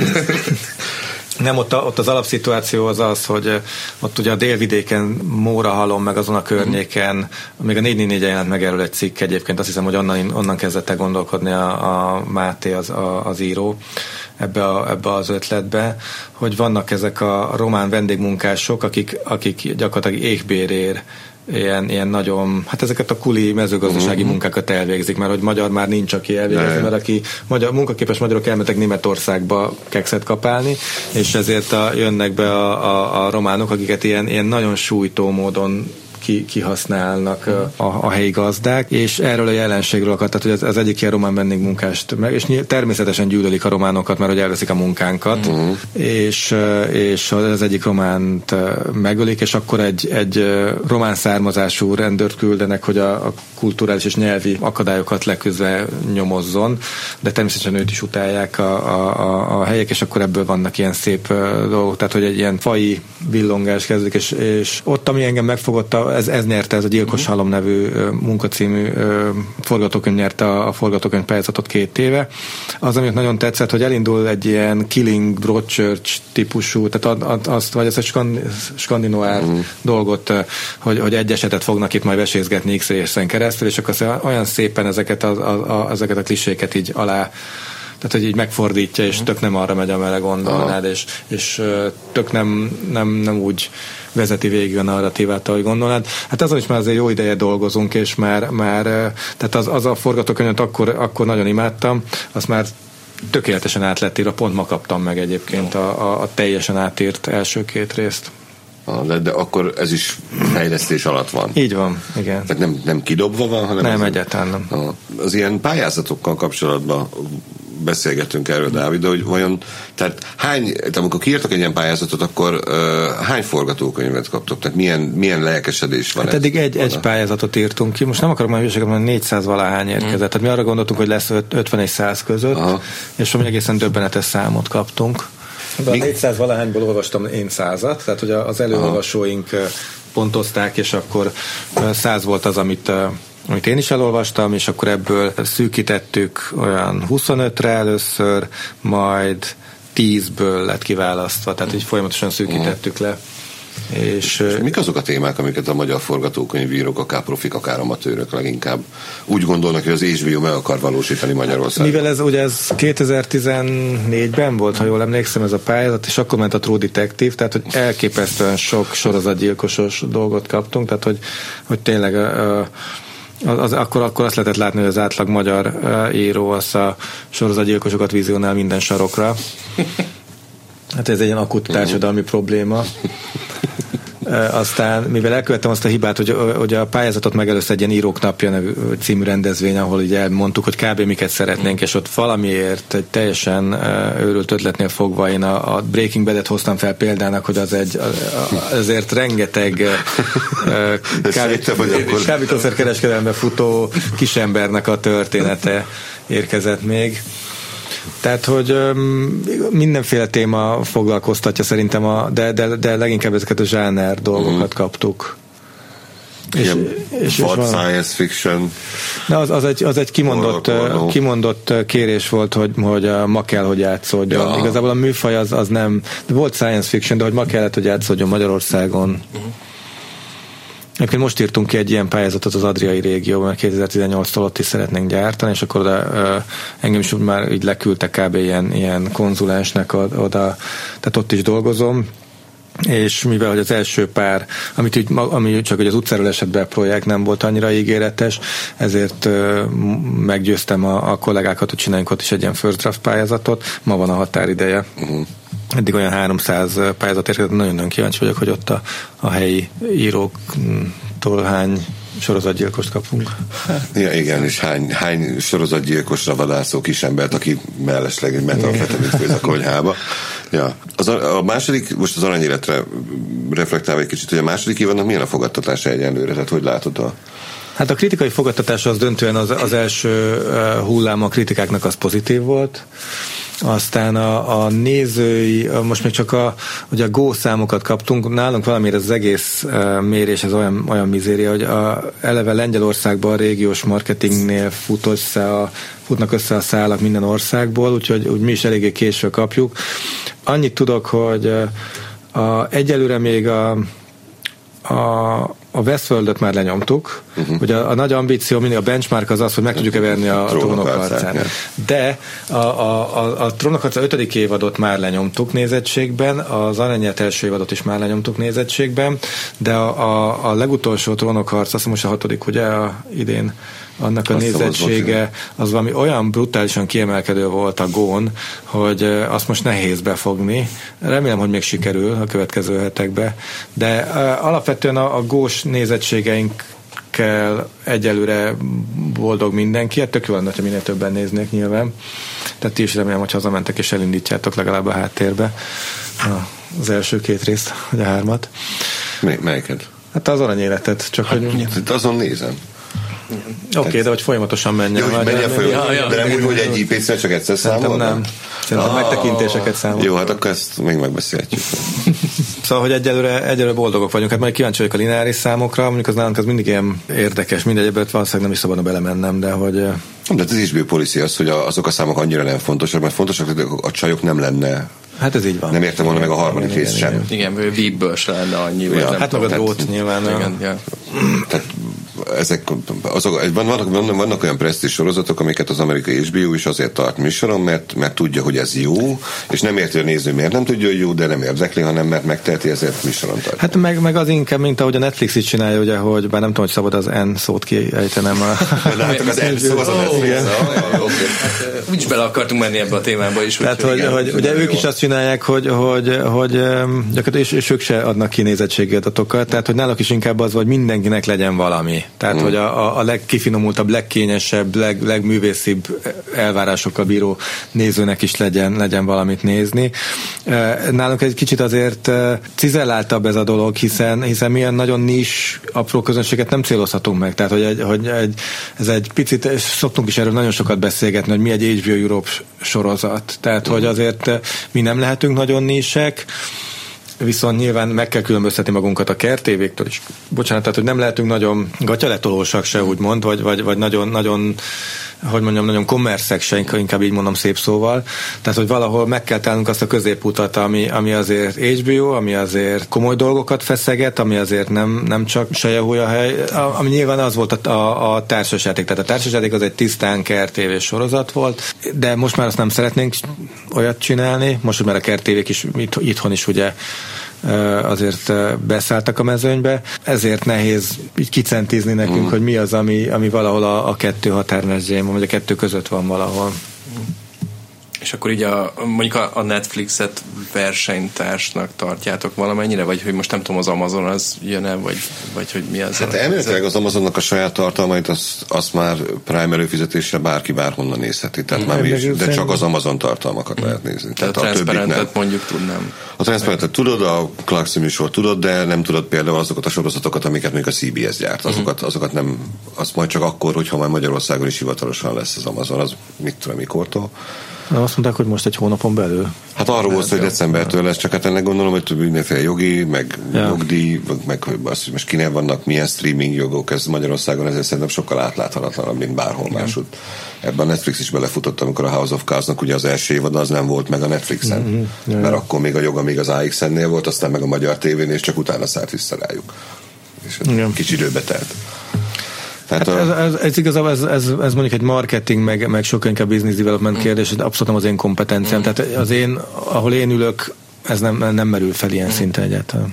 Nem, ott, a, ott az alapszituáció az az, hogy ott ugye a délvidéken, Mórahalom, meg azon a környéken, mm. még a négy négy négyen jelent meg erről egy cikk egyébként, azt hiszem, hogy onnan, onnan kezdett el gondolkodni a, a Máté, az, a, az író ebbe, a, ebbe az ötletbe, hogy vannak ezek a román vendégmunkások, akik, akik gyakorlatilag éhbérért ilyen, ilyen nagyon, hát ezeket a kuli mezőgazdasági uh-huh. munkákat elvégzik, mert hogy magyar már nincs, aki elvégzi, mert aki magyar, munkaképes magyarok elmentek Németországba kekszet kapálni, és ezért a, jönnek be a, a, a románok, akiket ilyen, ilyen nagyon sújtó módon ki, kihasználnak a, a helyi gazdák, és erről a jelenségről akart, tehát hogy az, az egyik ilyen román vendégmunkást meg, és természetesen gyűlölik a románokat, mert hogy elveszik a munkánkat, uh-huh. és, és az egyik románt megölik, és akkor egy, egy román származású rendőrt küldenek, hogy a, a kulturális és nyelvi akadályokat leküzdve nyomozzon, de természetesen őt is utálják a, a, a, a helyek, és akkor ebből vannak ilyen szép dolgok, tehát hogy egy ilyen faji villongás kezdik, és, és ott, ami engem megfogott, ez, ez nyerte, ez a Gyilkos Halom nevű munkacímű forgatókönyv nyerte a, a forgatókönyv pályázatot két éve. Az, amit nagyon tetszett, hogy elindul egy ilyen Killing Broadchurch típusú, tehát azt, vagy ez egy skandinoár uh-huh. dolgot, hogy, hogy egy esetet fognak itt majd vesézgetni X részen keresztül, és akkor olyan szépen ezeket a, a, a, ezeket a kliséket így alá, tehát, hogy így megfordítja, és tök nem arra megy, amire gondolnád, és, és tök nem, nem, nem úgy vezeti végig a narratívát, ahogy gondolnád. Hát azon is már azért jó ideje dolgozunk, és már, már tehát az, az a forgatókönyvet akkor, akkor nagyon imádtam, azt már tökéletesen át lett írva, pont ma kaptam meg egyébként a, a, a teljesen átírt első két részt. De, de akkor ez is fejlesztés alatt van. Így van, igen. Tehát nem, nem kidobva van, hanem... Nem, egyáltalán nem. Az ilyen pályázatokkal kapcsolatban beszélgetünk erről, Dávid, de hogy vajon, tehát hány, tehát amikor kiírtak egy ilyen pályázatot, akkor uh, hány forgatókönyvet kaptok? Tehát milyen, milyen lelkesedés van? Hát eddig egy, egy pályázatot írtunk ki, most nem akarok már hülyeséget mondani, négyszáz valahány érkezett. Hmm. Tehát mi arra gondoltunk, hogy lesz ötven és száz között, aha. és hogy egészen döbbenetes számot kaptunk. De a négyszáz valahányból olvastam én százat, tehát hogy az előolvasóink pontozták, és akkor száz volt az, amit amit én is elolvastam, és akkor ebből szűkítettük olyan huszonötre először, majd tízből lett kiválasztva, tehát így folyamatosan szűkítettük le. És, és mik azok a témák, amiket a magyar forgatókönyvírók, akár profik, akár amatőrök leginkább úgy gondolnak, hogy az há bé o meg akar valósítani Magyarországon? Mivel ez ugye ez kétezer-tizennégyben volt, ha jól emlékszem, ez a pályázat, és akkor ment a True Detective, tehát hogy elképesztően sok sorozatgyilkosos dolgot kaptunk, tehát hogy, hogy tényleg uh, Az, az, akkor, akkor azt lehetett látni, hogy az átlag magyar uh, író az a sorozatgyilkosokat vizionál minden sarokra. Hát ez egy ilyen akut társadalmi probléma. Aztán, mivel elkövettem azt a hibát, hogy, hogy a pályázatot megelőzte egy ilyen Írók napja nevű című rendezvény, ahol így elmondtuk, hogy kb. Miket szeretnénk, és ott valamiért egy teljesen őrült ötletnél fogva én a, a Breaking Bad-et hoztam fel példának, hogy az egy, azért rengeteg kábítószerkereskedelembe futó kisembernek a története érkezett még. Tehát, hogy öm, mindenféle téma foglalkoztatja szerintem, a, de, de, de leginkább ezeket a zsáner dolgokat mm. kaptuk. És, és, és van, science fiction. Na, az, az, egy, az egy kimondott, kimondott kérés volt, hogy, hogy ma kell, hogy játszódjon. Ja. Igazából a műfaj az, az nem, volt science fiction, de hogy ma kellett, hogy játszódjon Magyarországon. Uh-huh. Egyébként most írtunk ki egy ilyen pályázatot az Adriai régióban, mert kétezer-tizennyolctól ott is szeretnénk gyártani, és akkor oda, ö, engem is már így leküldtek kb. ilyen, ilyen konzulensnek oda, tehát ott is dolgozom, és mivel hogy az első pár, amit úgy, ami csak hogy az utcáról esett be a projekt nem volt annyira ígéretes, ezért ö, meggyőztem a, a kollégákat, hogy csináljunk ott is egy ilyen first draft pályázatot, ma van a határideje. Uh-huh. Eddig olyan háromszáz pályázat érkezett, nagyon-nagyon kíváncsi vagyok, hogy ott a, a helyi íróktól hány sorozatgyilkost kapunk. Ja, igen, és hány, hány sorozatgyilkosra vadászó kisembert, aki mellesleg metamfetamint főz a konyhába. Ja. Az a, a második, most az aranyéletre reflektálva egy kicsit, hogy a második évadnak milyen a fogadtatása egyenlőre, tehát hogy látod a... Hát a kritikai fogadtatás az döntően az, az első hullám a kritikáknak az pozitív volt. Aztán a, a nézői, most még csak a, ugye a Go számokat kaptunk, nálunk valamiért az egész uh, mérés ez olyan, olyan mizéria, hogy a, eleve Lengyelországban a régiós marketingnél fut össze a, futnak össze a szálak minden országból, úgyhogy úgy mi is eléggé késő kapjuk. Annyit tudok, hogy uh, a, egyelőre még a a, a Westworld-öt már lenyomtuk, uh-huh. Ugye a, a nagy ambíció, mindig a benchmark az az, hogy meg tudjuk-e verni a, a Trónok harcát. De a, a, a, a Trónok harca ötödik évadot már lenyomtuk nézettségben, az Aranyélet első évadot is már lenyomtuk nézettségben, de a, a, a legutolsó Trónok harc, azt most a hatodik, ugye a idén, annak a azt nézettsége az valami olyan brutálisan kiemelkedő volt a Gón, hogy azt most nehéz befogni. Remélem, hogy még sikerül a következő hetekben, de alapvetően a, a Gós nézettségeinkkel egyelőre boldog mindenki, hát tök jó lenne, hogyha minél többen néznék nyilván. Tehát ti is remélem, hogy hazamentek és elindítjátok legalább a háttérbe az első két részt, vagy a hármat. Mely, melyiket? Hát az Aranyéletet, csak hát, hogy... Azon nézem. Oké, okay, de hogy folyamatosan menjen. Jó, hogy menjen folyamatosan, ja, ja, de nem úgy, hogy egy í pé-szer csak egyszer számol? Nem, szerintem ah, megtekintéseket számol. Jó, hát akkor ezt még megbeszélhetjük. Szóval, hogy egyelőre, egyelőre boldogok vagyunk. Hát majd kíváncsi vagyok a lineáris számokra, mondjuk az nálunk az mindig ilyen érdekes, mindegy, ebből valószínűleg nem is szabadna belemennem, de hogy... De ez is policy az, hogy azok a számok annyira nem fontosak, mert fontosak, hogy a csajok nem lenne. Hát ez így van. Nem értem volna meg a harmadik rész sem. Igen, víbből se lenne annyi. Ja, hát meg a drót nyilván. Igen, ja. Tehát ezek, azok, vannak, vannak, vannak olyan presztízs sorozatok, amiket az amerikai há bé o is azért tart műsoron, mert, mert tudja, hogy ez jó, és nem érti a néző, miért nem tudja, hogy jó, de nem érdekli, hanem mert megteheti, ezért műsoron tartja. Hát meg, meg az inkább, mint ahogy a Netflix is csinálja, ugye, hogy bár nem tudom, hogy szabad az N szót kiejtenem. Látok, az N szó az a Netflix. Úgyis bele akartunk menni ebbe a témába is. Tehát, hogy, hogy, hogy ugye ők is azt csinálják, hogy, hogy, hogy gyakorlatilag, és, és ők se adnak ki nézettségi adatokat, tehát, hogy náluk is inkább az, hogy mindenkinek legyen valami. Tehát, mm. hogy a, a legkifinomultabb, legkényesebb, leg, legművészibb elvárásokkal bíró nézőnek is legyen, legyen valamit nézni. Nálunk egy kicsit azért cizelláltabb ez a dolog, hiszen, hiszen milyen nagyon nis, apró közönséget nem célozhatunk meg. Tehát, hogy, egy, hogy egy, ez egy picit, és szoktunk is erről nagyon sokat beszélgetni, hogy mi egy há bé o Europe sorozat. Tehát, mm. hogy azért mi nem lehetünk nagyon nisek, viszont nyilván meg kell különböztetni magunkat a kertévéktől is. Bocsánat, tehát, hogy nem lehetünk nagyon gatyaletolósak se, úgymond, vagy, vagy, vagy nagyon, nagyon, hogy mondjam, nagyon kommerszek se, inkább így mondom szép szóval. Tehát, hogy valahol meg kell találnunk azt a középutat, ami, ami azért há bé o, ami azért komoly dolgokat feszeget, ami azért nem, nem csak sejahúja hely, ami nyilván az volt a, a, a társasjáték. Tehát a társasjáték az egy tisztán kertévés sorozat volt, de most már azt nem szeretnénk olyat csinálni, most, hogy már a kertévék is itthon is ugye azért beszálltak a mezőnybe, ezért nehéz így kicentizni nekünk, mm. hogy mi az, ami, ami valahol a, a kettő határmezőjén van, vagy a kettő között van valahol. És akkor így a, mondjuk a, a Netflixet versenytársnak tartjátok valamennyire, vagy hogy most nem tudom, az Amazon az jön-e, vagy, vagy hogy mi az? Hát elméletileg az Amazonnak a saját tartalmait azt, azt már Prime előfizetésre bárki bárhonnan nézheti, tehát már is, de csak az Amazon tartalmakat lehet nézni. Tehát, tehát a Transparentet mondjuk tudnám. A Transparentet tudod, a Clark's műsor tudod, de nem tudod például azokat a sorozatokat, amiket még a cé bé es gyárt. Azokat, azokat nem, azt majd csak akkor, hogyha majd Magyarországon is hivatalosan lesz az Amazon, az mit tudom, mikortól. Na, azt mondták, hogy most egy hónapon belül. Hát arról volt, hogy decembertől lesz, csak hát ennek gondolom, hogy mindenféle jogi, meg ja. jogdíj, meg azt, hogy most kinek vannak milyen streaming jogok, ez Magyarországon ezért szerintem sokkal átláthatatlanabb, mint bárhol ja. máshogy. Ebben a Netflix is belefutott, amikor a House of Cards-nak ugye az első évad az nem volt meg a Netflixen, mm-hmm. ja, mert ja. akkor még a joga még az á iksz en-nél volt, aztán meg a Magyar tévén, és csak utána szállt vissza rájuk. És ez ja. kicsi időbe telt. Hát ez, ez, ez igazából ez, ez, ez mondjuk egy marketing, meg, meg sokkal inkább business development mm. kérdés, abszolút nem az én kompetenciám. Mm. Tehát az én, ahol én ülök, ez nem, nem merül fel ilyen mm. szinten egyáltalán.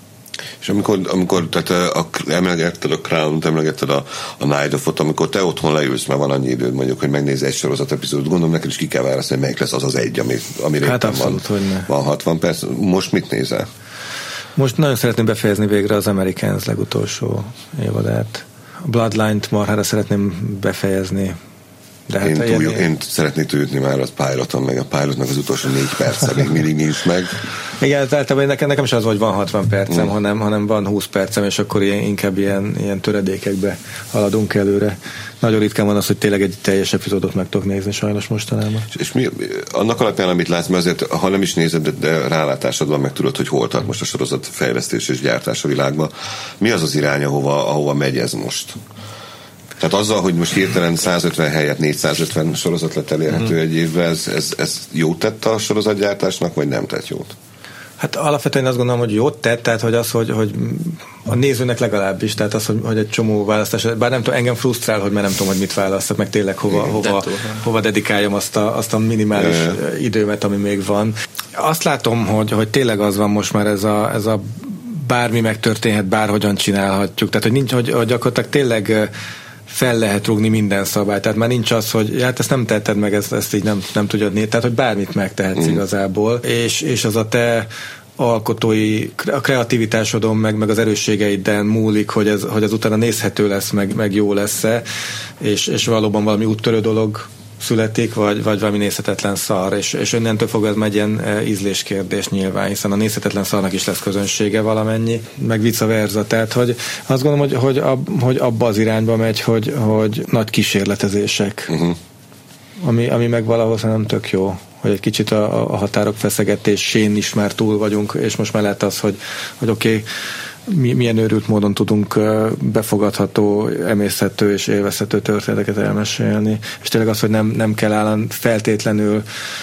És amikor, amikor tehát a, emlegetted a Crown-t, emlegetted a, a Night of-ot, amikor te otthon leülsz, mert van annyi időd mondjuk, hogy megnézz egy sorozat epizódot, gondolom neked is ki kell választani, hogy melyik lesz az az egy, ami, amire hát abszolút, van, van hatvan perc. Most mit nézel? Most nagyon szeretném befejezni végre az Americans legutolsó évadát. A Bloodline-t marhára szeretném befejezni. De hát én, túl, én, én szeretnék tűrni már az Piloton, meg a Pilotnak az utolsó négy perce még mindig nincs meg. Igen, általában nekem, nekem is az, hogy van hatvan percem, mm. hanem, hanem van húsz percem, és akkor ilyen, inkább ilyen, ilyen töredékekbe haladunk előre. Nagyon ritkán van az, hogy tényleg egy teljes epizódot meg tudok nézni sajnos mostanában. És, és mi, annak alapján, amit látsz, mert azért, ha nem is nézed, de, de rálátásod van, meg tudod, hogy hol tart most a sorozat fejlesztés és gyártás a világban. Mi az az irány, ahova, ahova megy ez most? Tehát azzal, hogy most hirtelen százötven helyett négyszázötven sorozat lett elérhető mm. egy évben, ez, ez, ez jót tett a sorozatgyártásnak, vagy nem tett jót? Hát alapvetően én azt gondolom, hogy jót tett, tehát hogy az, hogy, hogy a nézőnek legalábbis, tehát az, hogy, hogy egy csomó választás, bár nem tudom, engem frusztrál, hogy mert nem tudom, hogy mit választok, meg tényleg hova, hova, hova dedikáljam azt a, azt a minimális e. időmet, ami még van. Azt látom, hogy, hogy tényleg az van most már ez a, ez a bármi megtörténhet, bárhogyan csinálhatjuk, tehát hogy nincs, hogy, hogy gyakorlatilag tényleg fel lehet rúgni minden szabályt, tehát már nincs az, hogy hát ezt nem tetted meg, ezt, ezt így nem, nem tudod nézni, tehát hogy bármit megtehetsz mm. igazából, és, és az a te alkotói, a kreativitásodon, meg, meg az erősségeiden múlik, hogy ez, hogy ez utána nézhető lesz, meg, meg jó lesz-e, és, és valóban valami úttörő dolog születik, vagy, vagy valami nézhetetlen szar, és, és innentől fogva ez már egy ilyen ízléskérdés nyilván, hiszen a nézhetetlen szarnak is lesz közönsége valamennyi, meg vice versa, tehát hogy azt gondolom, hogy, hogy, ab, hogy abba az irányba megy, hogy, hogy nagy kísérletezések, uh-huh. ami, ami meg valahol nem tök jó, hogy egy kicsit a, a határok feszegetésén is már túl vagyunk, és most már lehet az, hogy, hogy oké, okay, milyen őrült módon tudunk befogadható, emészhető és élvezhető történeteket elmesélni. És tényleg az, hogy nem, nem kell állandóan feltétlenül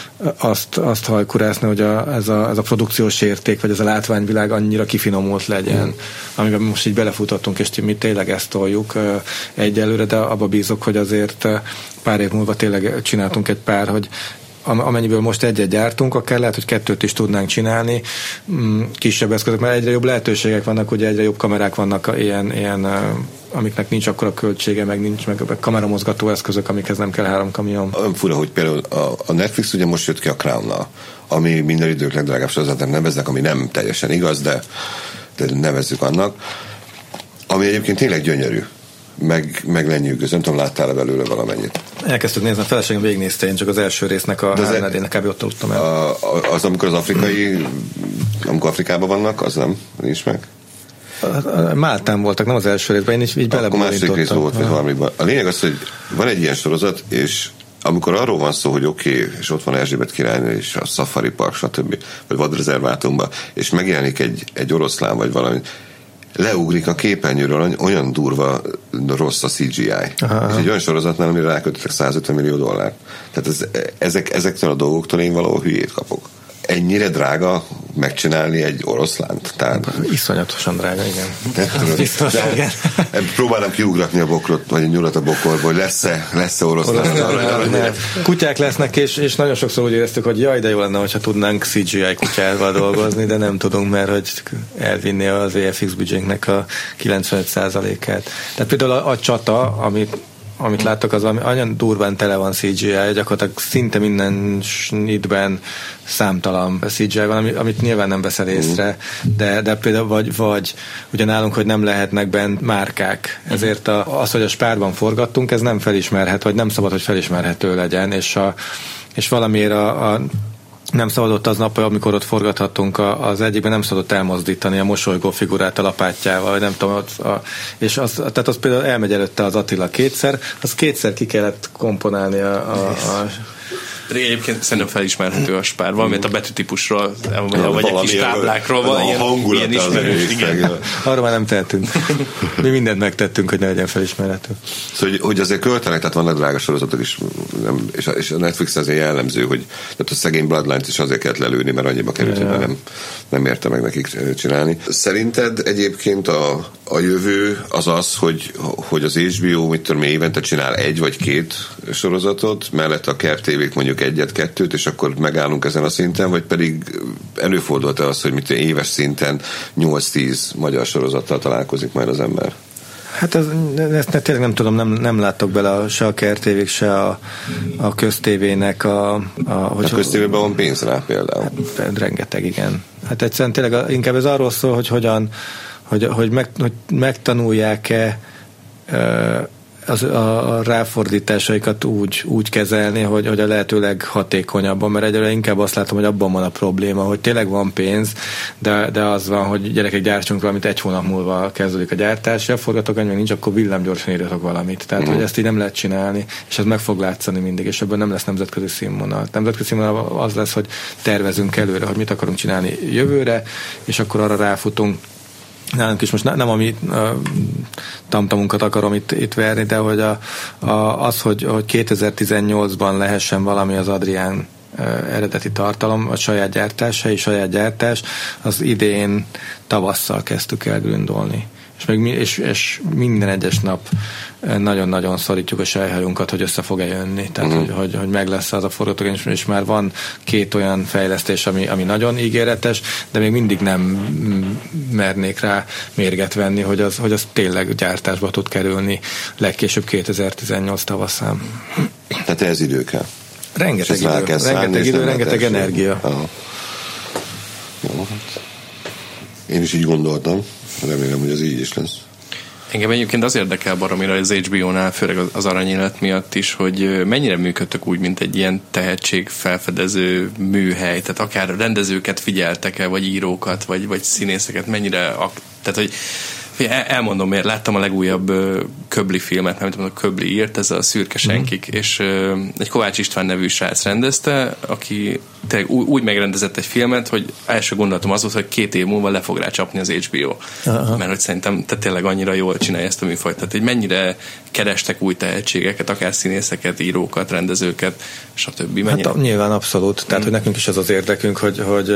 azt, azt hajkurászni, hogy a, ez, a, ez a produkciós érték, vagy ez a látványvilág annyira kifinomult legyen, mm. amiben most így belefutottunk, és mi tényleg ezt toljuk egyelőre, de abba bízok, hogy azért pár év múlva tényleg csináltunk egy pár, hogy amennyiből most egyet gyártunk, akár lehet, hogy kettőt is tudnánk csinálni, kisebb eszközök, mert egyre jobb lehetőségek vannak, ugye egyre jobb kamerák vannak ilyen, ilyen amiknek nincs akkora költsége, meg nincs meg kameramozgató eszközök, amikhez nem kell három kamion. Olyan fura, hogy például a Netflix ugye most jött ki a Crown-nal, ami minden idők legdrágább sorozatnak neveznek, ami nem teljesen igaz, de, de nevezzük annak, ami egyébként tényleg gyönyörű. meg, meg lenyűgöz. Nem tudom, láttál-e belőle valamennyit? Elkezdtük nézni, a feleségem végignézte, én csak az első résznek a háromnegyedének kb. Ott tudtam el. A, az, amikor az afrikai, amikor Afrikában vannak, az nem? Nincs meg? Máltán voltak, nem az első részben, én is így belebólintottam. Akkor második rész volt, vagy valamikban. A lényeg az, hogy van egy ilyen sorozat, és amikor arról van szó, hogy oké, okay, és ott van Erzsébet királynő, és a Safari Park, stb., vagy vadrezervátumban, és megjelenik egy, egy oroszlán, vagy valami, leugrik a képernyőről, olyan durva rossz a cé gé i. Aha. És egy olyan sorozatnál, amire rákötöttek százötven millió dollárt. Tehát ez, ezek, ezektől a dolgoktól én valahol hülyét kapok. Ennyire drága megcsinálni egy oroszlánt? Tehát... Iszonyatosan drága, igen. Tehát, biztos, de, igen. Próbálom kiugratni a bokrot, vagy a nyulat a bokorból, hogy lesz-e, lesz-e oroszlán. Oroszlán kutyák lesznek, és, és nagyon sokszor úgy éreztük, hogy jaj, de jó lenne, hogyha tudnánk cé gé i kutyával dolgozni, de nem tudunk, mert hogy elvinni az vé ef iksz büdzsénknek a kilencvenöt százalékát. Tehát például a, a csata, amit amit mm. láttok, az olyan durván tele van cé gé í, gyakorlatilag szinte minden snitben számtalan cé gé í van, amit nyilván nem veszel észre, de, de például vagy, vagy ugye nálunk, hogy nem lehetnek bent márkák, ezért a, az, hogy a Spárban forgattunk, ez nem felismerhet, vagy nem szabad, hogy felismerhető legyen, és, a, és valamiért a, a nem szabadott az nap, amikor ott forgathattunk az egyikben, nem szabadott elmozdítani a mosolygó figurát a lapátjával, vagy nem tudom, ott a, és az, tehát az például elmegy előtte az Attila kétszer, az kétszer ki kellett komponálni a, a, a pedig egyébként szerintem felismerhető a Spár, valamint a betűtípusról, vagy egy kis táblákról van, ilyen, ilyen ismerős. Igen. Arra már nem tehetünk. Mi mindent megtettünk, hogy ne legyen felismerhető. Szóval, hogy, hogy azért költenek, tehát vannak drága sorozatok is, nem, és, a, és a Netflix azért jellemző, hogy tehát a szegény Bloodlines is azért kellett lelőni, mert annyiba került, hogy nem, nem érte meg nekik csinálni. Szerinted egyébként a, a jövő az az, hogy, hogy az há bé o, mit tudom, évente csinál egy vagy két sorozatot, mellett a Care té vék mondjuk egyet-kettőt, és akkor megállunk ezen a szinten, vagy pedig előfordult-e az, hogy mit éves szinten nyolc-tíz magyar sorozattal találkozik majd az ember? Hát ez, ezt tényleg nem tudom, nem, nem láttok bele se a Care té vék, se a, a köztévének a... A, a köztévében van pénz rá például. Hát, rengeteg, igen. Hát egyszerűen tényleg inkább ez arról szól, hogy hogyan, hogy, hogy, meg, hogy megtanulják-e Az, a, a ráfordításaikat úgy, úgy kezelni, hogy, hogy a lehető leghatékonyabban, mert egyre inkább azt látom, hogy abban van a probléma, hogy tényleg van pénz, de, de az van, hogy gyerekek, gyártsunk valamit, egy hónap múlva kezdődik a gyártás, ha forgatókönyv még nincs, akkor villámgyorsan írjatok valamit. Tehát, mm. hogy ezt így nem lehet csinálni, és ez meg fog látszani mindig, és ebből nem lesz nemzetközi színvonal. Nemzetközi színvonal az lesz, hogy tervezünk előre, hogy mit akarunk csinálni jövőre, és akkor arra ráfutunk. Nálunk is most nem a mi tamtamunkat akarom itt, itt verni, de hogy a, a, az, hogy, hogy kétezer-tizennyolcban lehessen valami az Adrián eredeti tartalom, a saját gyártás, helyi saját gyártás, az idén tavasszal kezdtük el gründolni. És, még, és, és minden egyes nap nagyon-nagyon szorítjuk a sejhajunkat, hogy össze fog-e jönni. Tehát, uh-huh. hogy, hogy, hogy meg lesz az a forgatókönyv, és már van két olyan fejlesztés, ami, ami nagyon ígéretes, de még mindig nem mernék rá mérget venni, hogy az, hogy az tényleg gyártásba tud kerülni legkésőbb kétezer-tizennyolc tavaszán. Tehát ez idő kell. Rengeteg idő, rengeteg, idő, rengeteg energia. Aha. Jó, hát. Én is így gondoltam. Remélem, hogy az így is lesz. Engem egyébként az érdekel baromira az há bé ó-nál, főleg az Aranyélet miatt is, hogy mennyire működtök úgy, mint egy ilyen tehetségfelfedező műhely, tehát akár rendezőket figyeltek-e, vagy írókat, vagy, vagy színészeket, mennyire, ak- tehát hogy elmondom, miért láttam a legújabb Köbli filmet, nem tudom, a Köbli írt, ez a Szürke Senkik, mm. és egy Kovács István nevű srác rendezte, aki tényleg úgy megrendezett egy filmet, hogy első gondolatom az volt, hogy két év múlva le fog rá csapni az há bé ó. Aha. Mert hogy szerintem te tényleg annyira jól csinálja ezt a műfajt. Tehát, hogy mennyire kerestek új tehetségeket, akár színészeket, írókat, rendezőket, stb. Mennyire? Hát nyilván abszolút. Tehát, mm. hogy nekünk is az az érdekünk, hogy, hogy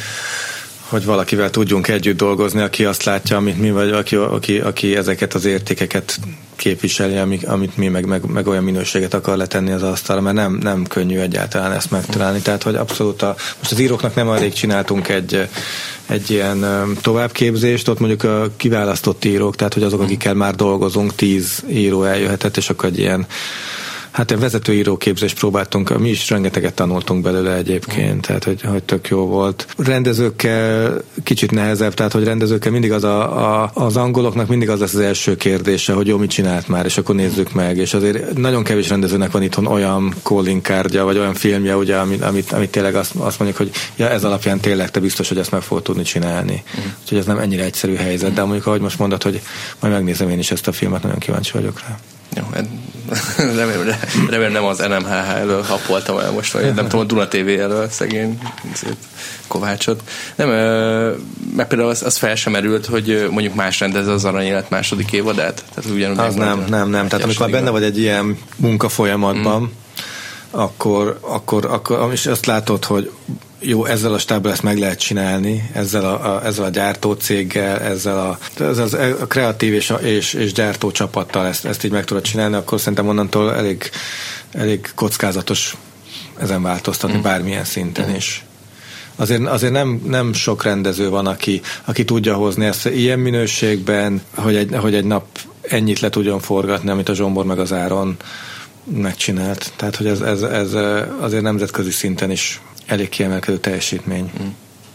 hogy valakivel tudjunk együtt dolgozni, aki azt látja, amit mi, vagy aki, aki, aki ezeket az értékeket képviseli, amit, amit mi, meg, meg, meg olyan minőséget akar letenni az asztalra, mert nem, nem könnyű egyáltalán ezt megtalálni. Tehát, hogy abszolút a, most az íróknak nem elég csináltunk egy, egy ilyen továbbképzést, ott mondjuk a kiválasztott írók, tehát, hogy azok, akikkel már dolgozunk, tíz író eljöhetett, és akkor egy ilyen hát egy vezetőíróképzést próbáltunk, mi is rengeteget tanultunk belőle egyébként, tehát hogy, hogy tök jó volt. Rendezőkkel kicsit nehezebb, tehát hogy rendezőkkel mindig az a, a, az angoloknak mindig az lesz az első kérdése, hogy jó, mit csinált már, és akkor nézzük meg, és azért nagyon kevés rendezőnek van itthon olyan calling cardja, vagy olyan filmje, ugye, amit, amit, amit tényleg azt, azt mondjuk, hogy ja, ez alapján tényleg te biztos, hogy ezt meg fogod tudni csinálni. Mm. Úgyhogy ez nem ennyire egyszerű helyzet, de mondjuk, ahogy most mondod, hogy majd megnézem én is ezt a filmet, nagyon kíváncsi vagyok rá. Jó, remélem, remélem nem az en em há há elől happoltam el most, vagy nem tudom, a Duna té vé elől szegény Kovácsot. Nem, meg például az, az fel sem erült, hogy mondjuk más rendez az Aranyélet második évadát? Tehát ugyanúgy az nem, nem, nem. Tehát amikor benne vagy egy ilyen munkafolyamatban, mm. akkor, akkor, akkor és azt látod, hogy jó, ezzel a stábbal ezt meg lehet csinálni, ezzel a, a, ezzel a gyártócéggel, ezzel a, ez a kreatív és, a, és, és gyártó csapattal ezt, ezt így meg tudod csinálni, akkor szerintem onnantól elég, elég kockázatos ezen változtatni mm. bármilyen szinten mm. is. Azért, azért nem, nem sok rendező van, aki, aki tudja hozni ezt ilyen minőségben, hogy egy, hogy egy nap ennyit le tudjon forgatni, amit a Zsombor meg az Áron megcsinált. Tehát, hogy ez, ez, ez azért nemzetközi szinten is elég kiemelkedő teljesítmény. Mm.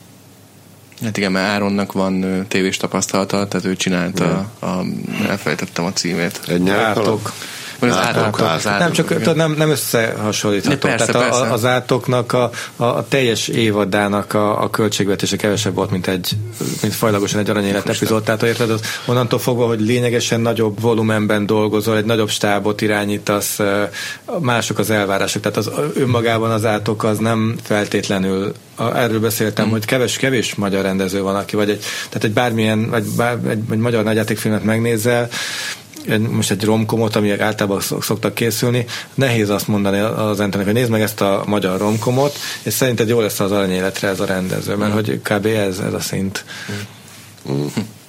Hát igen, mert Áronnak van tévés tapasztalata, tehát ő csinálta, a, a, elfelejtettem a címét. Egy nyelvtalok. Az átok, az átok, nem, csak nem, nem összehasonlítható. Persze, Tehát persze. A, az átoknak a, a, a teljes évadának a, a költségvetése kevesebb volt, mint egy mint fajlagosan egy Aranyélet epizód. Tehát érted, az, onnantól fogva, hogy lényegesen nagyobb volumenben dolgozol, egy nagyobb stábot irányítasz, mások az elvárások. Tehát az önmagában az átok az nem feltétlenül, erről beszéltem, mm. hogy kevés, kevés magyar rendező van, aki, vagy egy, tehát egy bármilyen, vagy bár, egy, egy magyar nagyjátékfilmet megnézel, most egy romkomot, ami általában szoktak készülni, nehéz azt mondani az entenek, hogy nézd meg ezt a magyar romkomot, és szerinted jó lesz az Aranyéletre ez a rendező, mert mm. hogy kb. ez, ez a szint. Mm.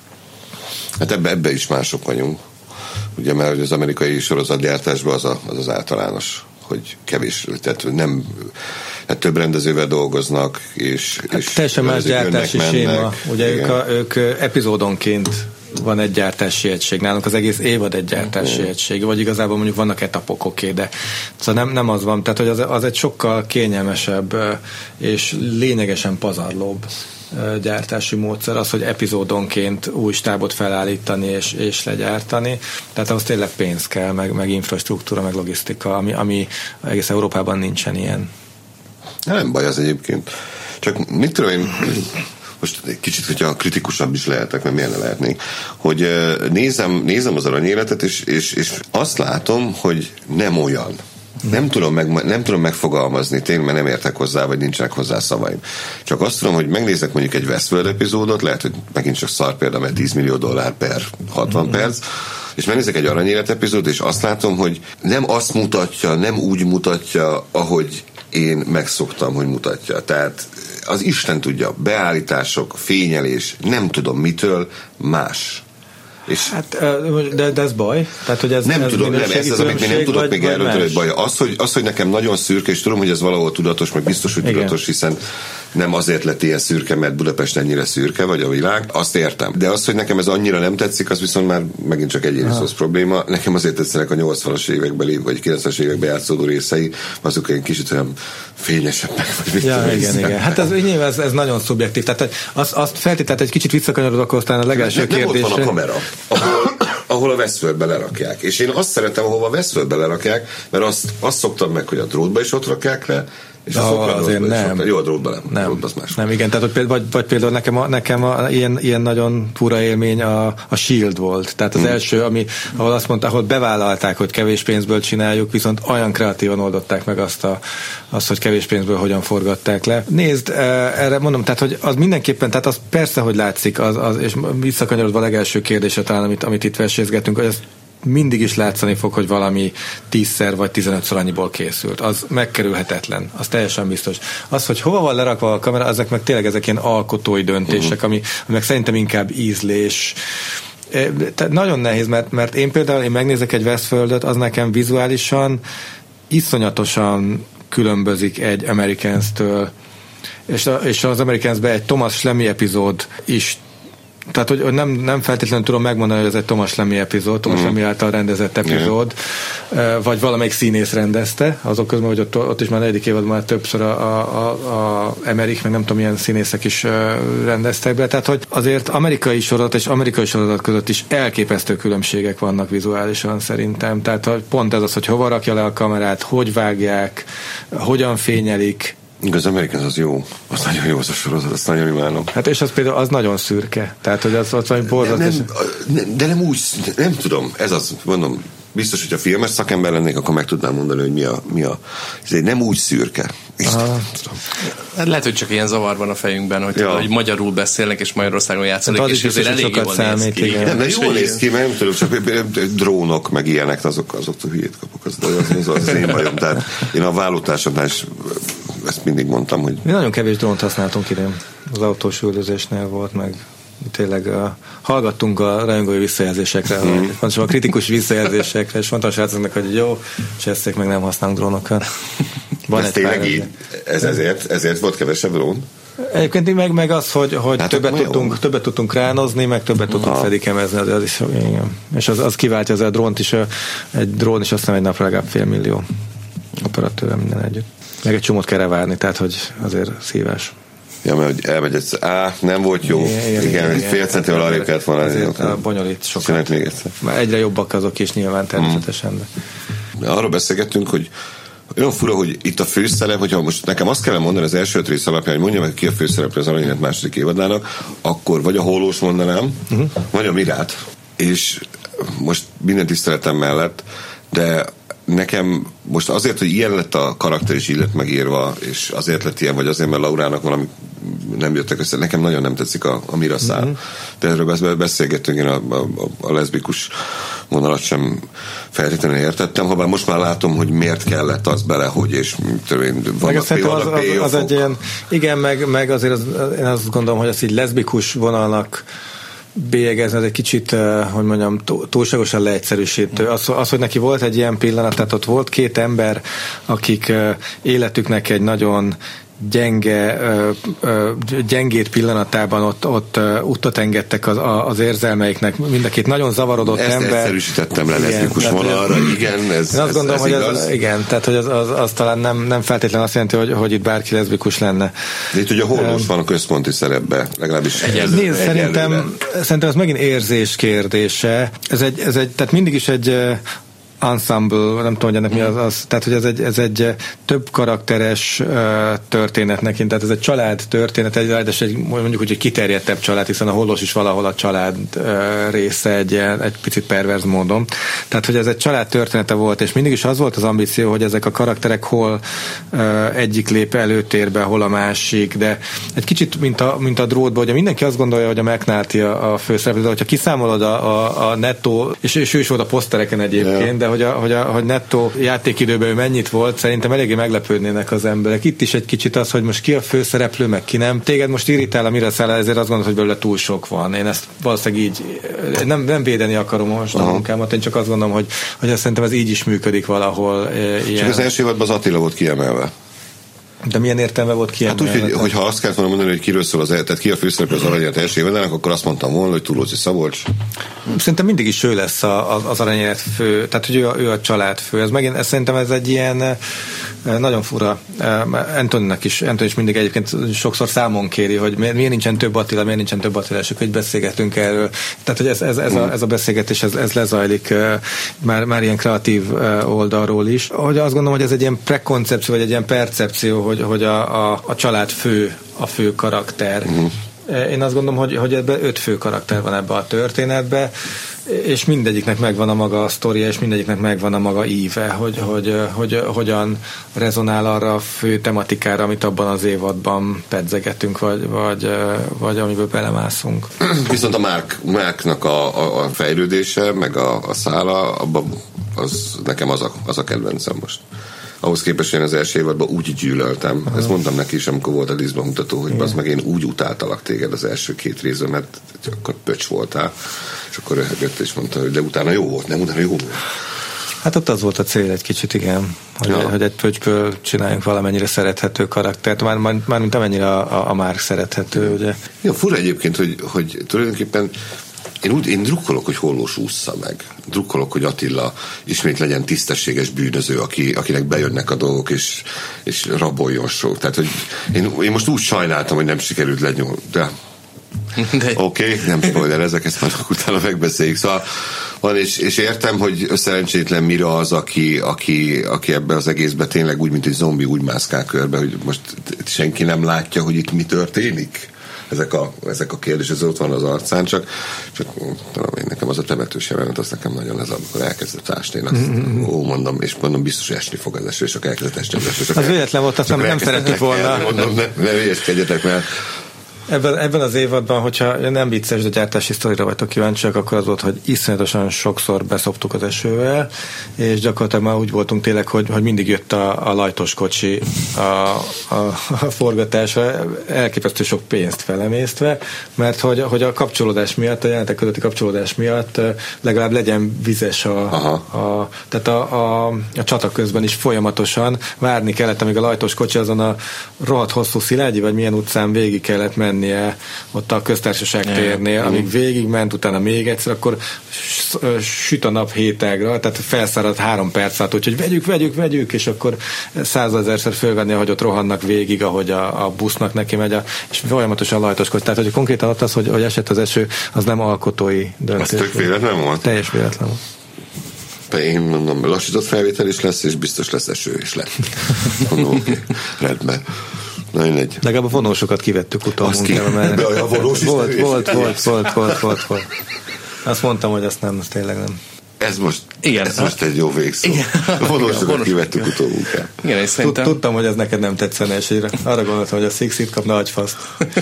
Hát ebbe, ebbe is mások vagyunk. Ugye, mert az amerikai sorozatgyártásban az, a, az az általános, hogy kevés, tehát nem hát több rendezővel dolgoznak, és, hát és teljesen más gyártási séma. Ugye ők, a, ők epizódonként van egy gyártási egység, nálunk az egész évad egy gyártási egység, vagy igazából mondjuk vannak etapok, oké, de szóval nem, nem az van, tehát hogy az, az egy sokkal kényelmesebb és lényegesen pazarlóbb gyártási módszer az, hogy epizódonként új stábot felállítani és, és legyártani, tehát ahhoz tényleg pénz kell, meg, meg infrastruktúra, meg logisztika, ami, ami egész Európában nincsen ilyen. Nem baj az egyébként. Csak mit tudom én, most egy kicsit, hogyha kritikusabb is lehetek, mert miért ne lehetnék, hogy nézem, nézem az Aranyéletet, és, és, és azt látom, hogy nem olyan. Nem tudom, meg, nem tudom megfogalmazni, tényleg, mert nem értek hozzá, vagy nincsenek hozzá szavaim. Csak azt tudom, hogy megnézek mondjuk egy Westworld epizódot, lehet, hogy megint csak szar példa, mert tíz millió dollár per hatvan mm. perc, és megnézek egy Aranyélet epizódot, és azt látom, hogy nem azt mutatja, nem úgy mutatja, ahogy én megszoktam, hogy mutatja. Tehát az Isten tudja, beállítások, fényelés, nem tudom mitől, más. És hát, de, de ez baj? Tehát, hogy ez, nem ez tudom, nem, ez az, amit még nem tudok még erről, hogy baj. Az hogy, az, hogy nekem nagyon szürke, és tudom, hogy ez valahol tudatos, meg biztos, hogy tudatos, igen. Hiszen nem azért lett ilyen szürke, mert Budapest ennyire szürke, vagy a világ, azt értem. De az, hogy nekem ez annyira nem tetszik, az viszont már megint csak egyéni szósz probléma. Nekem azért tetszenek a nyolcvanas évekbeli, vagy kilencvenes években játszódó részei, azok egy kicsit olyan fényesebbek, vagy mit ja, igen, igen. Hát ez, nyilván ez, ez nagyon szubjektív. Tehát azt, azt feltétlenül egy kicsit visszakanyarodok, akkor aztán a legelső kérdésre. Nem ott van a kamera, ahol, ahol a Westworldbe lerakják. És én azt szeretem, ahova a Westworldbe lerakják, mert azt, azt szoktam meg, hogy a drótba is ott rakják le, és az oh, azért nem. Jó, a drótba nem. Nem, drótba az más. nem igen, tehát hogy vagy, vagy például nekem, a, nekem a, ilyen, ilyen nagyon fura élmény a, a Shield volt. Tehát az hmm. első, ami, ahol azt mondta, ahol bevállalták, hogy kevés pénzből csináljuk, viszont olyan kreatívan oldották meg azt, a, azt hogy kevés pénzből hogyan forgatták le. Nézd, erre mondom, tehát hogy az mindenképpen, tehát az persze, hogy látszik, az, az, és visszakanyarodva a legelső kérdésre talán, amit, amit itt vesézgetünk, hogy ez mindig is látszani fog, hogy valami tízszer vagy tizenötször annyiból készült. Az megkerülhetetlen. Az teljesen biztos. Az, hogy hova van lerakva a kamera, ezek meg tényleg ezek ilyen alkotói döntések, uh-huh. ami, ami meg szerintem inkább ízlés. Tehát nagyon nehéz, mert, mert én például én megnézek egy Westworldot, az nekem vizuálisan iszonyatosan különbözik egy Americans-től. És, a, és az Americans-ben egy Thomas Schlemy epizód is. Tehát, hogy nem, nem feltétlenül tudom megmondani, hogy ez egy Thomas Schlemy epizód, Thomas mm. Schlemy által rendezett epizód, yeah. vagy valamelyik színész rendezte, azok közben, hogy ott, ott is már negyedik évadban már többször a, a, a, a Emmerich, meg nem tudom, milyen színészek is rendeztek be. Tehát, hogy azért amerikai sorozat és amerikai sorozat között is elképesztő különbségek vannak vizuálisan szerintem. Tehát pont ez az, hogy hova rakja le a kamerát, hogy vágják, hogyan fényelik. Az Americans az jó. Az nagyon jó az a sorozat, azt nagyon imádom. Hát és az például az nagyon szürke. Tehát, hogy az ott van borzasztós. Nem, nem, de nem úgy, nem tudom, ez az, mondom, biztos, hogy a filmes szakember lennék, akkor meg tudnám mondani, hogy mi a, mi a ez nem úgy szürke. Hát lehet, hogy csak ilyen zavar van a fejünkben, hogy, ja. hogy magyarul beszélnek, és Magyarországon játszanak, és azért elég jól néz ki. Nem, de jól néz ki, mert nem tudom, csak drónok, meg ilyenek, azok, azok a hülyét kapok, az, az, az, az én bajom. Tehát én a vállótársamnál is ezt mindig mondtam, hogy... Mi nagyon kevés drónt használtunk idén. Az autós üldözésnél volt, meg tényleg uh, hallgattunk a rajongói visszajelzésekre, mm. a kritikus visszajelzésekre, és mondtam a srácoknak, hogy jó, csesszék meg, nem használunk drónokat. Van ez tényleg így? Ez ezért, ezért volt kevesebb drón? Egyébként meg, meg az, hogy, hogy többet, tudtunk, többet tudtunk ránozni, meg többet tudtunk fedikemezni, az, az is, igen. És az, az kiváltja az a drónt is, egy drón is azt hiszem egy napra legalább fél millió operatőre minden együtt. Meg egy csomót kell várni, tehát hogy azért szívás. Ja, mert elmegy ez, á, nem volt jó. Igen, igen, igen, igen fél centivel arra kellett volna. Azért bonyolít sokat. Még egyszer. Már egyre jobbak azok is nyilván természetesen. De. De arról beszélgettünk, hogy olyan fura, hogy itt a főszerep, hogyha most nekem azt kellene mondani az első öt rész alapján, hogy mondjam meg ki a főszereplő az Aranyélet második évadának, akkor vagy a Hollós mondanám, uh-huh. vagy a Mirát. És most minden tiszteletem mellett, de nekem most azért, hogy ilyen lett a karakter is így lett megírva, és azért lett ilyen, vagy azért, mert Laurának valami nem jöttek össze. Nekem nagyon nem tetszik a, a Mira szál. Mm-hmm. De erről beszélgettünk, én a, a, a leszbikus vonalat sem feltétlenül értettem, habár most már látom, hogy miért kellett az bele, hogy és vannak például az, az, az egy ilyen, igen, meg, meg azért az, én azt gondolom, hogy az így leszbikus vonalnak bélyegezni, ez egy kicsit, hogy mondjam, túlságosan leegyszerűsítő. Az, az, hogy neki volt egy ilyen pillanat, tehát ott volt két ember, akik életüknek egy nagyon gyenge, gyengét pillanatában ott, ott utat engedtek az, az érzelmeiknek. Mind a két nagyon zavarodott ezt ember. Ezt egyszerűsítettem le leszbikus vonalra, igen. Ez, én azt ez, gondolom, ez hogy igaz. Az, igen, tehát hogy az, az, az talán nem, nem feltétlenül azt jelenti, hogy, hogy itt bárki leszbikus lenne. De itt ugye Hollós van a központi szerepbe, legalábbis egyelőre. Nézd, szerintem, szerintem ez megint érzés kérdése. Ez egy, ez egy, tehát mindig is egy ensemble, nem tudom, hogy ennek mi az, az, tehát hogy ez egy, ez egy több karakteres uh, történet nekint, tehát ez egy család történet, egy, egy, mondjuk úgy egy kiterjedtebb család, hiszen a Hollós is valahol a család uh, része egy, egy picit perverz módon. Tehát, hogy ez egy család története volt, és mindig is az volt az ambíció, hogy ezek a karakterek hol uh, egyik lép előtérbe, hol a másik, de egy kicsit, mint a, mint a drótban, hogy mindenki azt gondolja, hogy a McNulty a, a főszereplő, de hogyha kiszámolod a, a, a nettó, és, és ő is volt a posztereken egyébként, yeah. de hogy a, hogy, a, hogy nettó játékidőben ő mennyit volt, szerintem eléggé meglepődnének az emberek. Itt is egy kicsit az, hogy most ki a főszereplő, meg ki nem. Téged most irritál a Mira szállá, ezért azt gondolod, hogy belőle túl sok van. Én ezt valószínűleg így nem, nem védeni akarom most a munkámat, én csak azt gondolom, hogy, hogy azt szerintem ez így is működik valahol. Ilyen. Csak az első évadban az Attila volt kiemelve. De milyen értelme volt kiemelve? Hát úgy, hogy, hogy ha azt kellett volna mondani, hogy kiről szól az, tehát ki a főszereplő az Aranyélet első évadának, akkor azt mondtam volna, hogy Túróczi Szabolcs. Szerintem mindig is ő lesz a, a, az Aranyélet fő, tehát hogy ő a, ő a család fő. Ez megint, ez szerintem ez egy ilyen nagyon fura. Antoninak is, Antoni is mindig egyébként sokszor számon kéri, hogy miért, miért nincsen több Attila, miért nincsen több Attila, és akkor így beszélgetünk erről. Tehát, hogy ez, ez, ez, a, ez a beszélgetés, ez, ez lezajlik már, már ilyen kreatív oldalról is. Hogy azt gondolom, hogy ez egy ilyen prekoncepció, vagy egy ilyen percepció, hogy, hogy a, a, a család fő, a fő karakter. Uh-huh. Én azt gondolom, hogy, hogy ebben öt fő karakter van ebben a történetben, és mindegyiknek megvan a maga sztoria, és mindegyiknek megvan a maga íve, hogy, hogy, hogy, hogy hogyan rezonál arra a fő tematikára, amit abban az évadban pedzegetünk, vagy, vagy, vagy amiből belemászunk. Viszont a Mark, Marknak a, a, a fejlődése, meg a, a szála, abban az, nekem az a, az a kedvencem most. Ahhoz képest én az első évadban úgy gyűlöltem. Aha. Ezt mondtam neki is, amikor volt a Lisztban mutató, hogy az meg én úgy utáltalak téged az első két részben, mert akkor pöcs voltál. És akkor röhögött és mondta, hogy de utána jó volt, nem utána jó volt. Hát ott az volt a cél egy kicsit, igen. Hogy, ja. hogy egy pöcsből csináljunk valamennyire szerethető karaktert, már, már, már mint amennyire a, a, a Mark szerethető, ugye. Ja, fura egyébként, hogy, hogy tulajdonképpen Én, úgy, én drukkolok, hogy Hollós ússza meg. Drukkolok, hogy Attila ismét legyen tisztességes bűnöző, aki, akinek bejönnek a dolgok, és, és raboljon sok. Tehát, hogy én, én most úgy sajnáltam, hogy nem sikerült lenyúlni, de oké, okay, nem spoiler, ezek ezt már utána megbeszéljük. Szóval van, és, és értem, hogy szerencsétlen Mira az, aki, aki, aki ebben az egészben tényleg úgy, mint egy zombi, úgy mászkál körbe, hogy most senki nem látja, hogy itt mi történik. Ezek a, ezek a kérdések, ez ott van az arcán, csak, csak tudom én, nekem az a temetős jelenet, az nekem nagyon ez, amikor elkezdett ásni, én azt mm-hmm. ó, mondom, és mondom, biztos esni fog az eső, és akkor elkezdett esni az eső. Az véletlen volt, azt nem, nem szerettük volna. Mondom, ne, ne ügyeskedjetek, mert Ebben, ebben az évadban, hogyha nem vicces, de gyártási sztorira vagytok kíváncsiak, akkor az volt, hogy iszonyatosan sokszor beszoptuk az esővel, és gyakorlatilag már úgy voltunk tényleg, hogy, hogy mindig jött a, a lajtos kocsi a, a, a forgatásra, elképesztő sok pénzt felemésztve, mert hogy, hogy a kapcsolódás miatt, a jelenetek közötti kapcsolódás miatt legalább legyen vizes a, a, tehát a, a, a csata közben is folyamatosan várni kellett, amíg a lajtos kocsi azon a rohadt hosszú Szilágyi, vagy milyen utcán végig kellett mennie ott a Köztársaság térnél, amíg végig ment, utána még egyszer, akkor süt a nap hétágra, tehát felszáradt három perc alatt, úgyhogy vegyük, vegyük, vegyük, és akkor százezerszer fölvenni, ahogy ott rohannak végig, ahogy a, a busznak neki megy, a, és folyamatosan lajtos kocsi. Tehát, hogy konkrétan ott az, hogy, hogy esett az eső, az nem alkotói döntés. Az tök véletlen volt? Teljes véletlen volt. Én mondom, lassított felvétel is lesz, és biztos lesz eső is lett. Mondom, oké, okay, rendben. Na, egy. Legalább a vonósokat kivettük utómunkába, mert de a vonós volt, volt, volt, volt, volt, volt, volt. Azt mondtam, hogy azt nem, azt tényleg nem. Ez most, igen, ez most egy jó végszó. A vonósokat kivettük utómunkába. Igen, és szerintem... Tudtam, hogy ez neked nem tetszene, és arra gondoltam, hogy a Sixit kapna agyfaszt.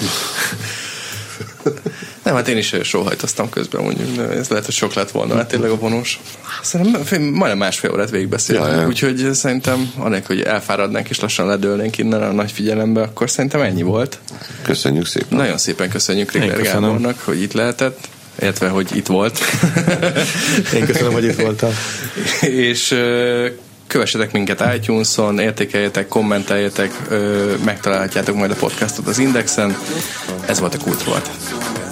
Nem, hát én is sóhajtoztam közben, mondjuk, ez lehet, hogy sok lett volna, hát tényleg a vonós. Szerintem majdnem másfél órát végigbeszéltünk, ja, úgyhogy szerintem anélkül, hogy elfáradnánk és lassan ledőlnénk innen a nagy figyelembe, akkor szerintem ennyi volt. Köszönjük szépen. Nagyon szépen köszönjük Rigler Gábornak, hogy itt lehetett, illetve, hogy itt volt. Én köszönöm, hogy itt voltam. És kövessetek minket iTunes-on, értékeljetek, kommenteljetek, megtalálhatjátok majd a podcastot az Indexen. Ez volt a Kultrovat.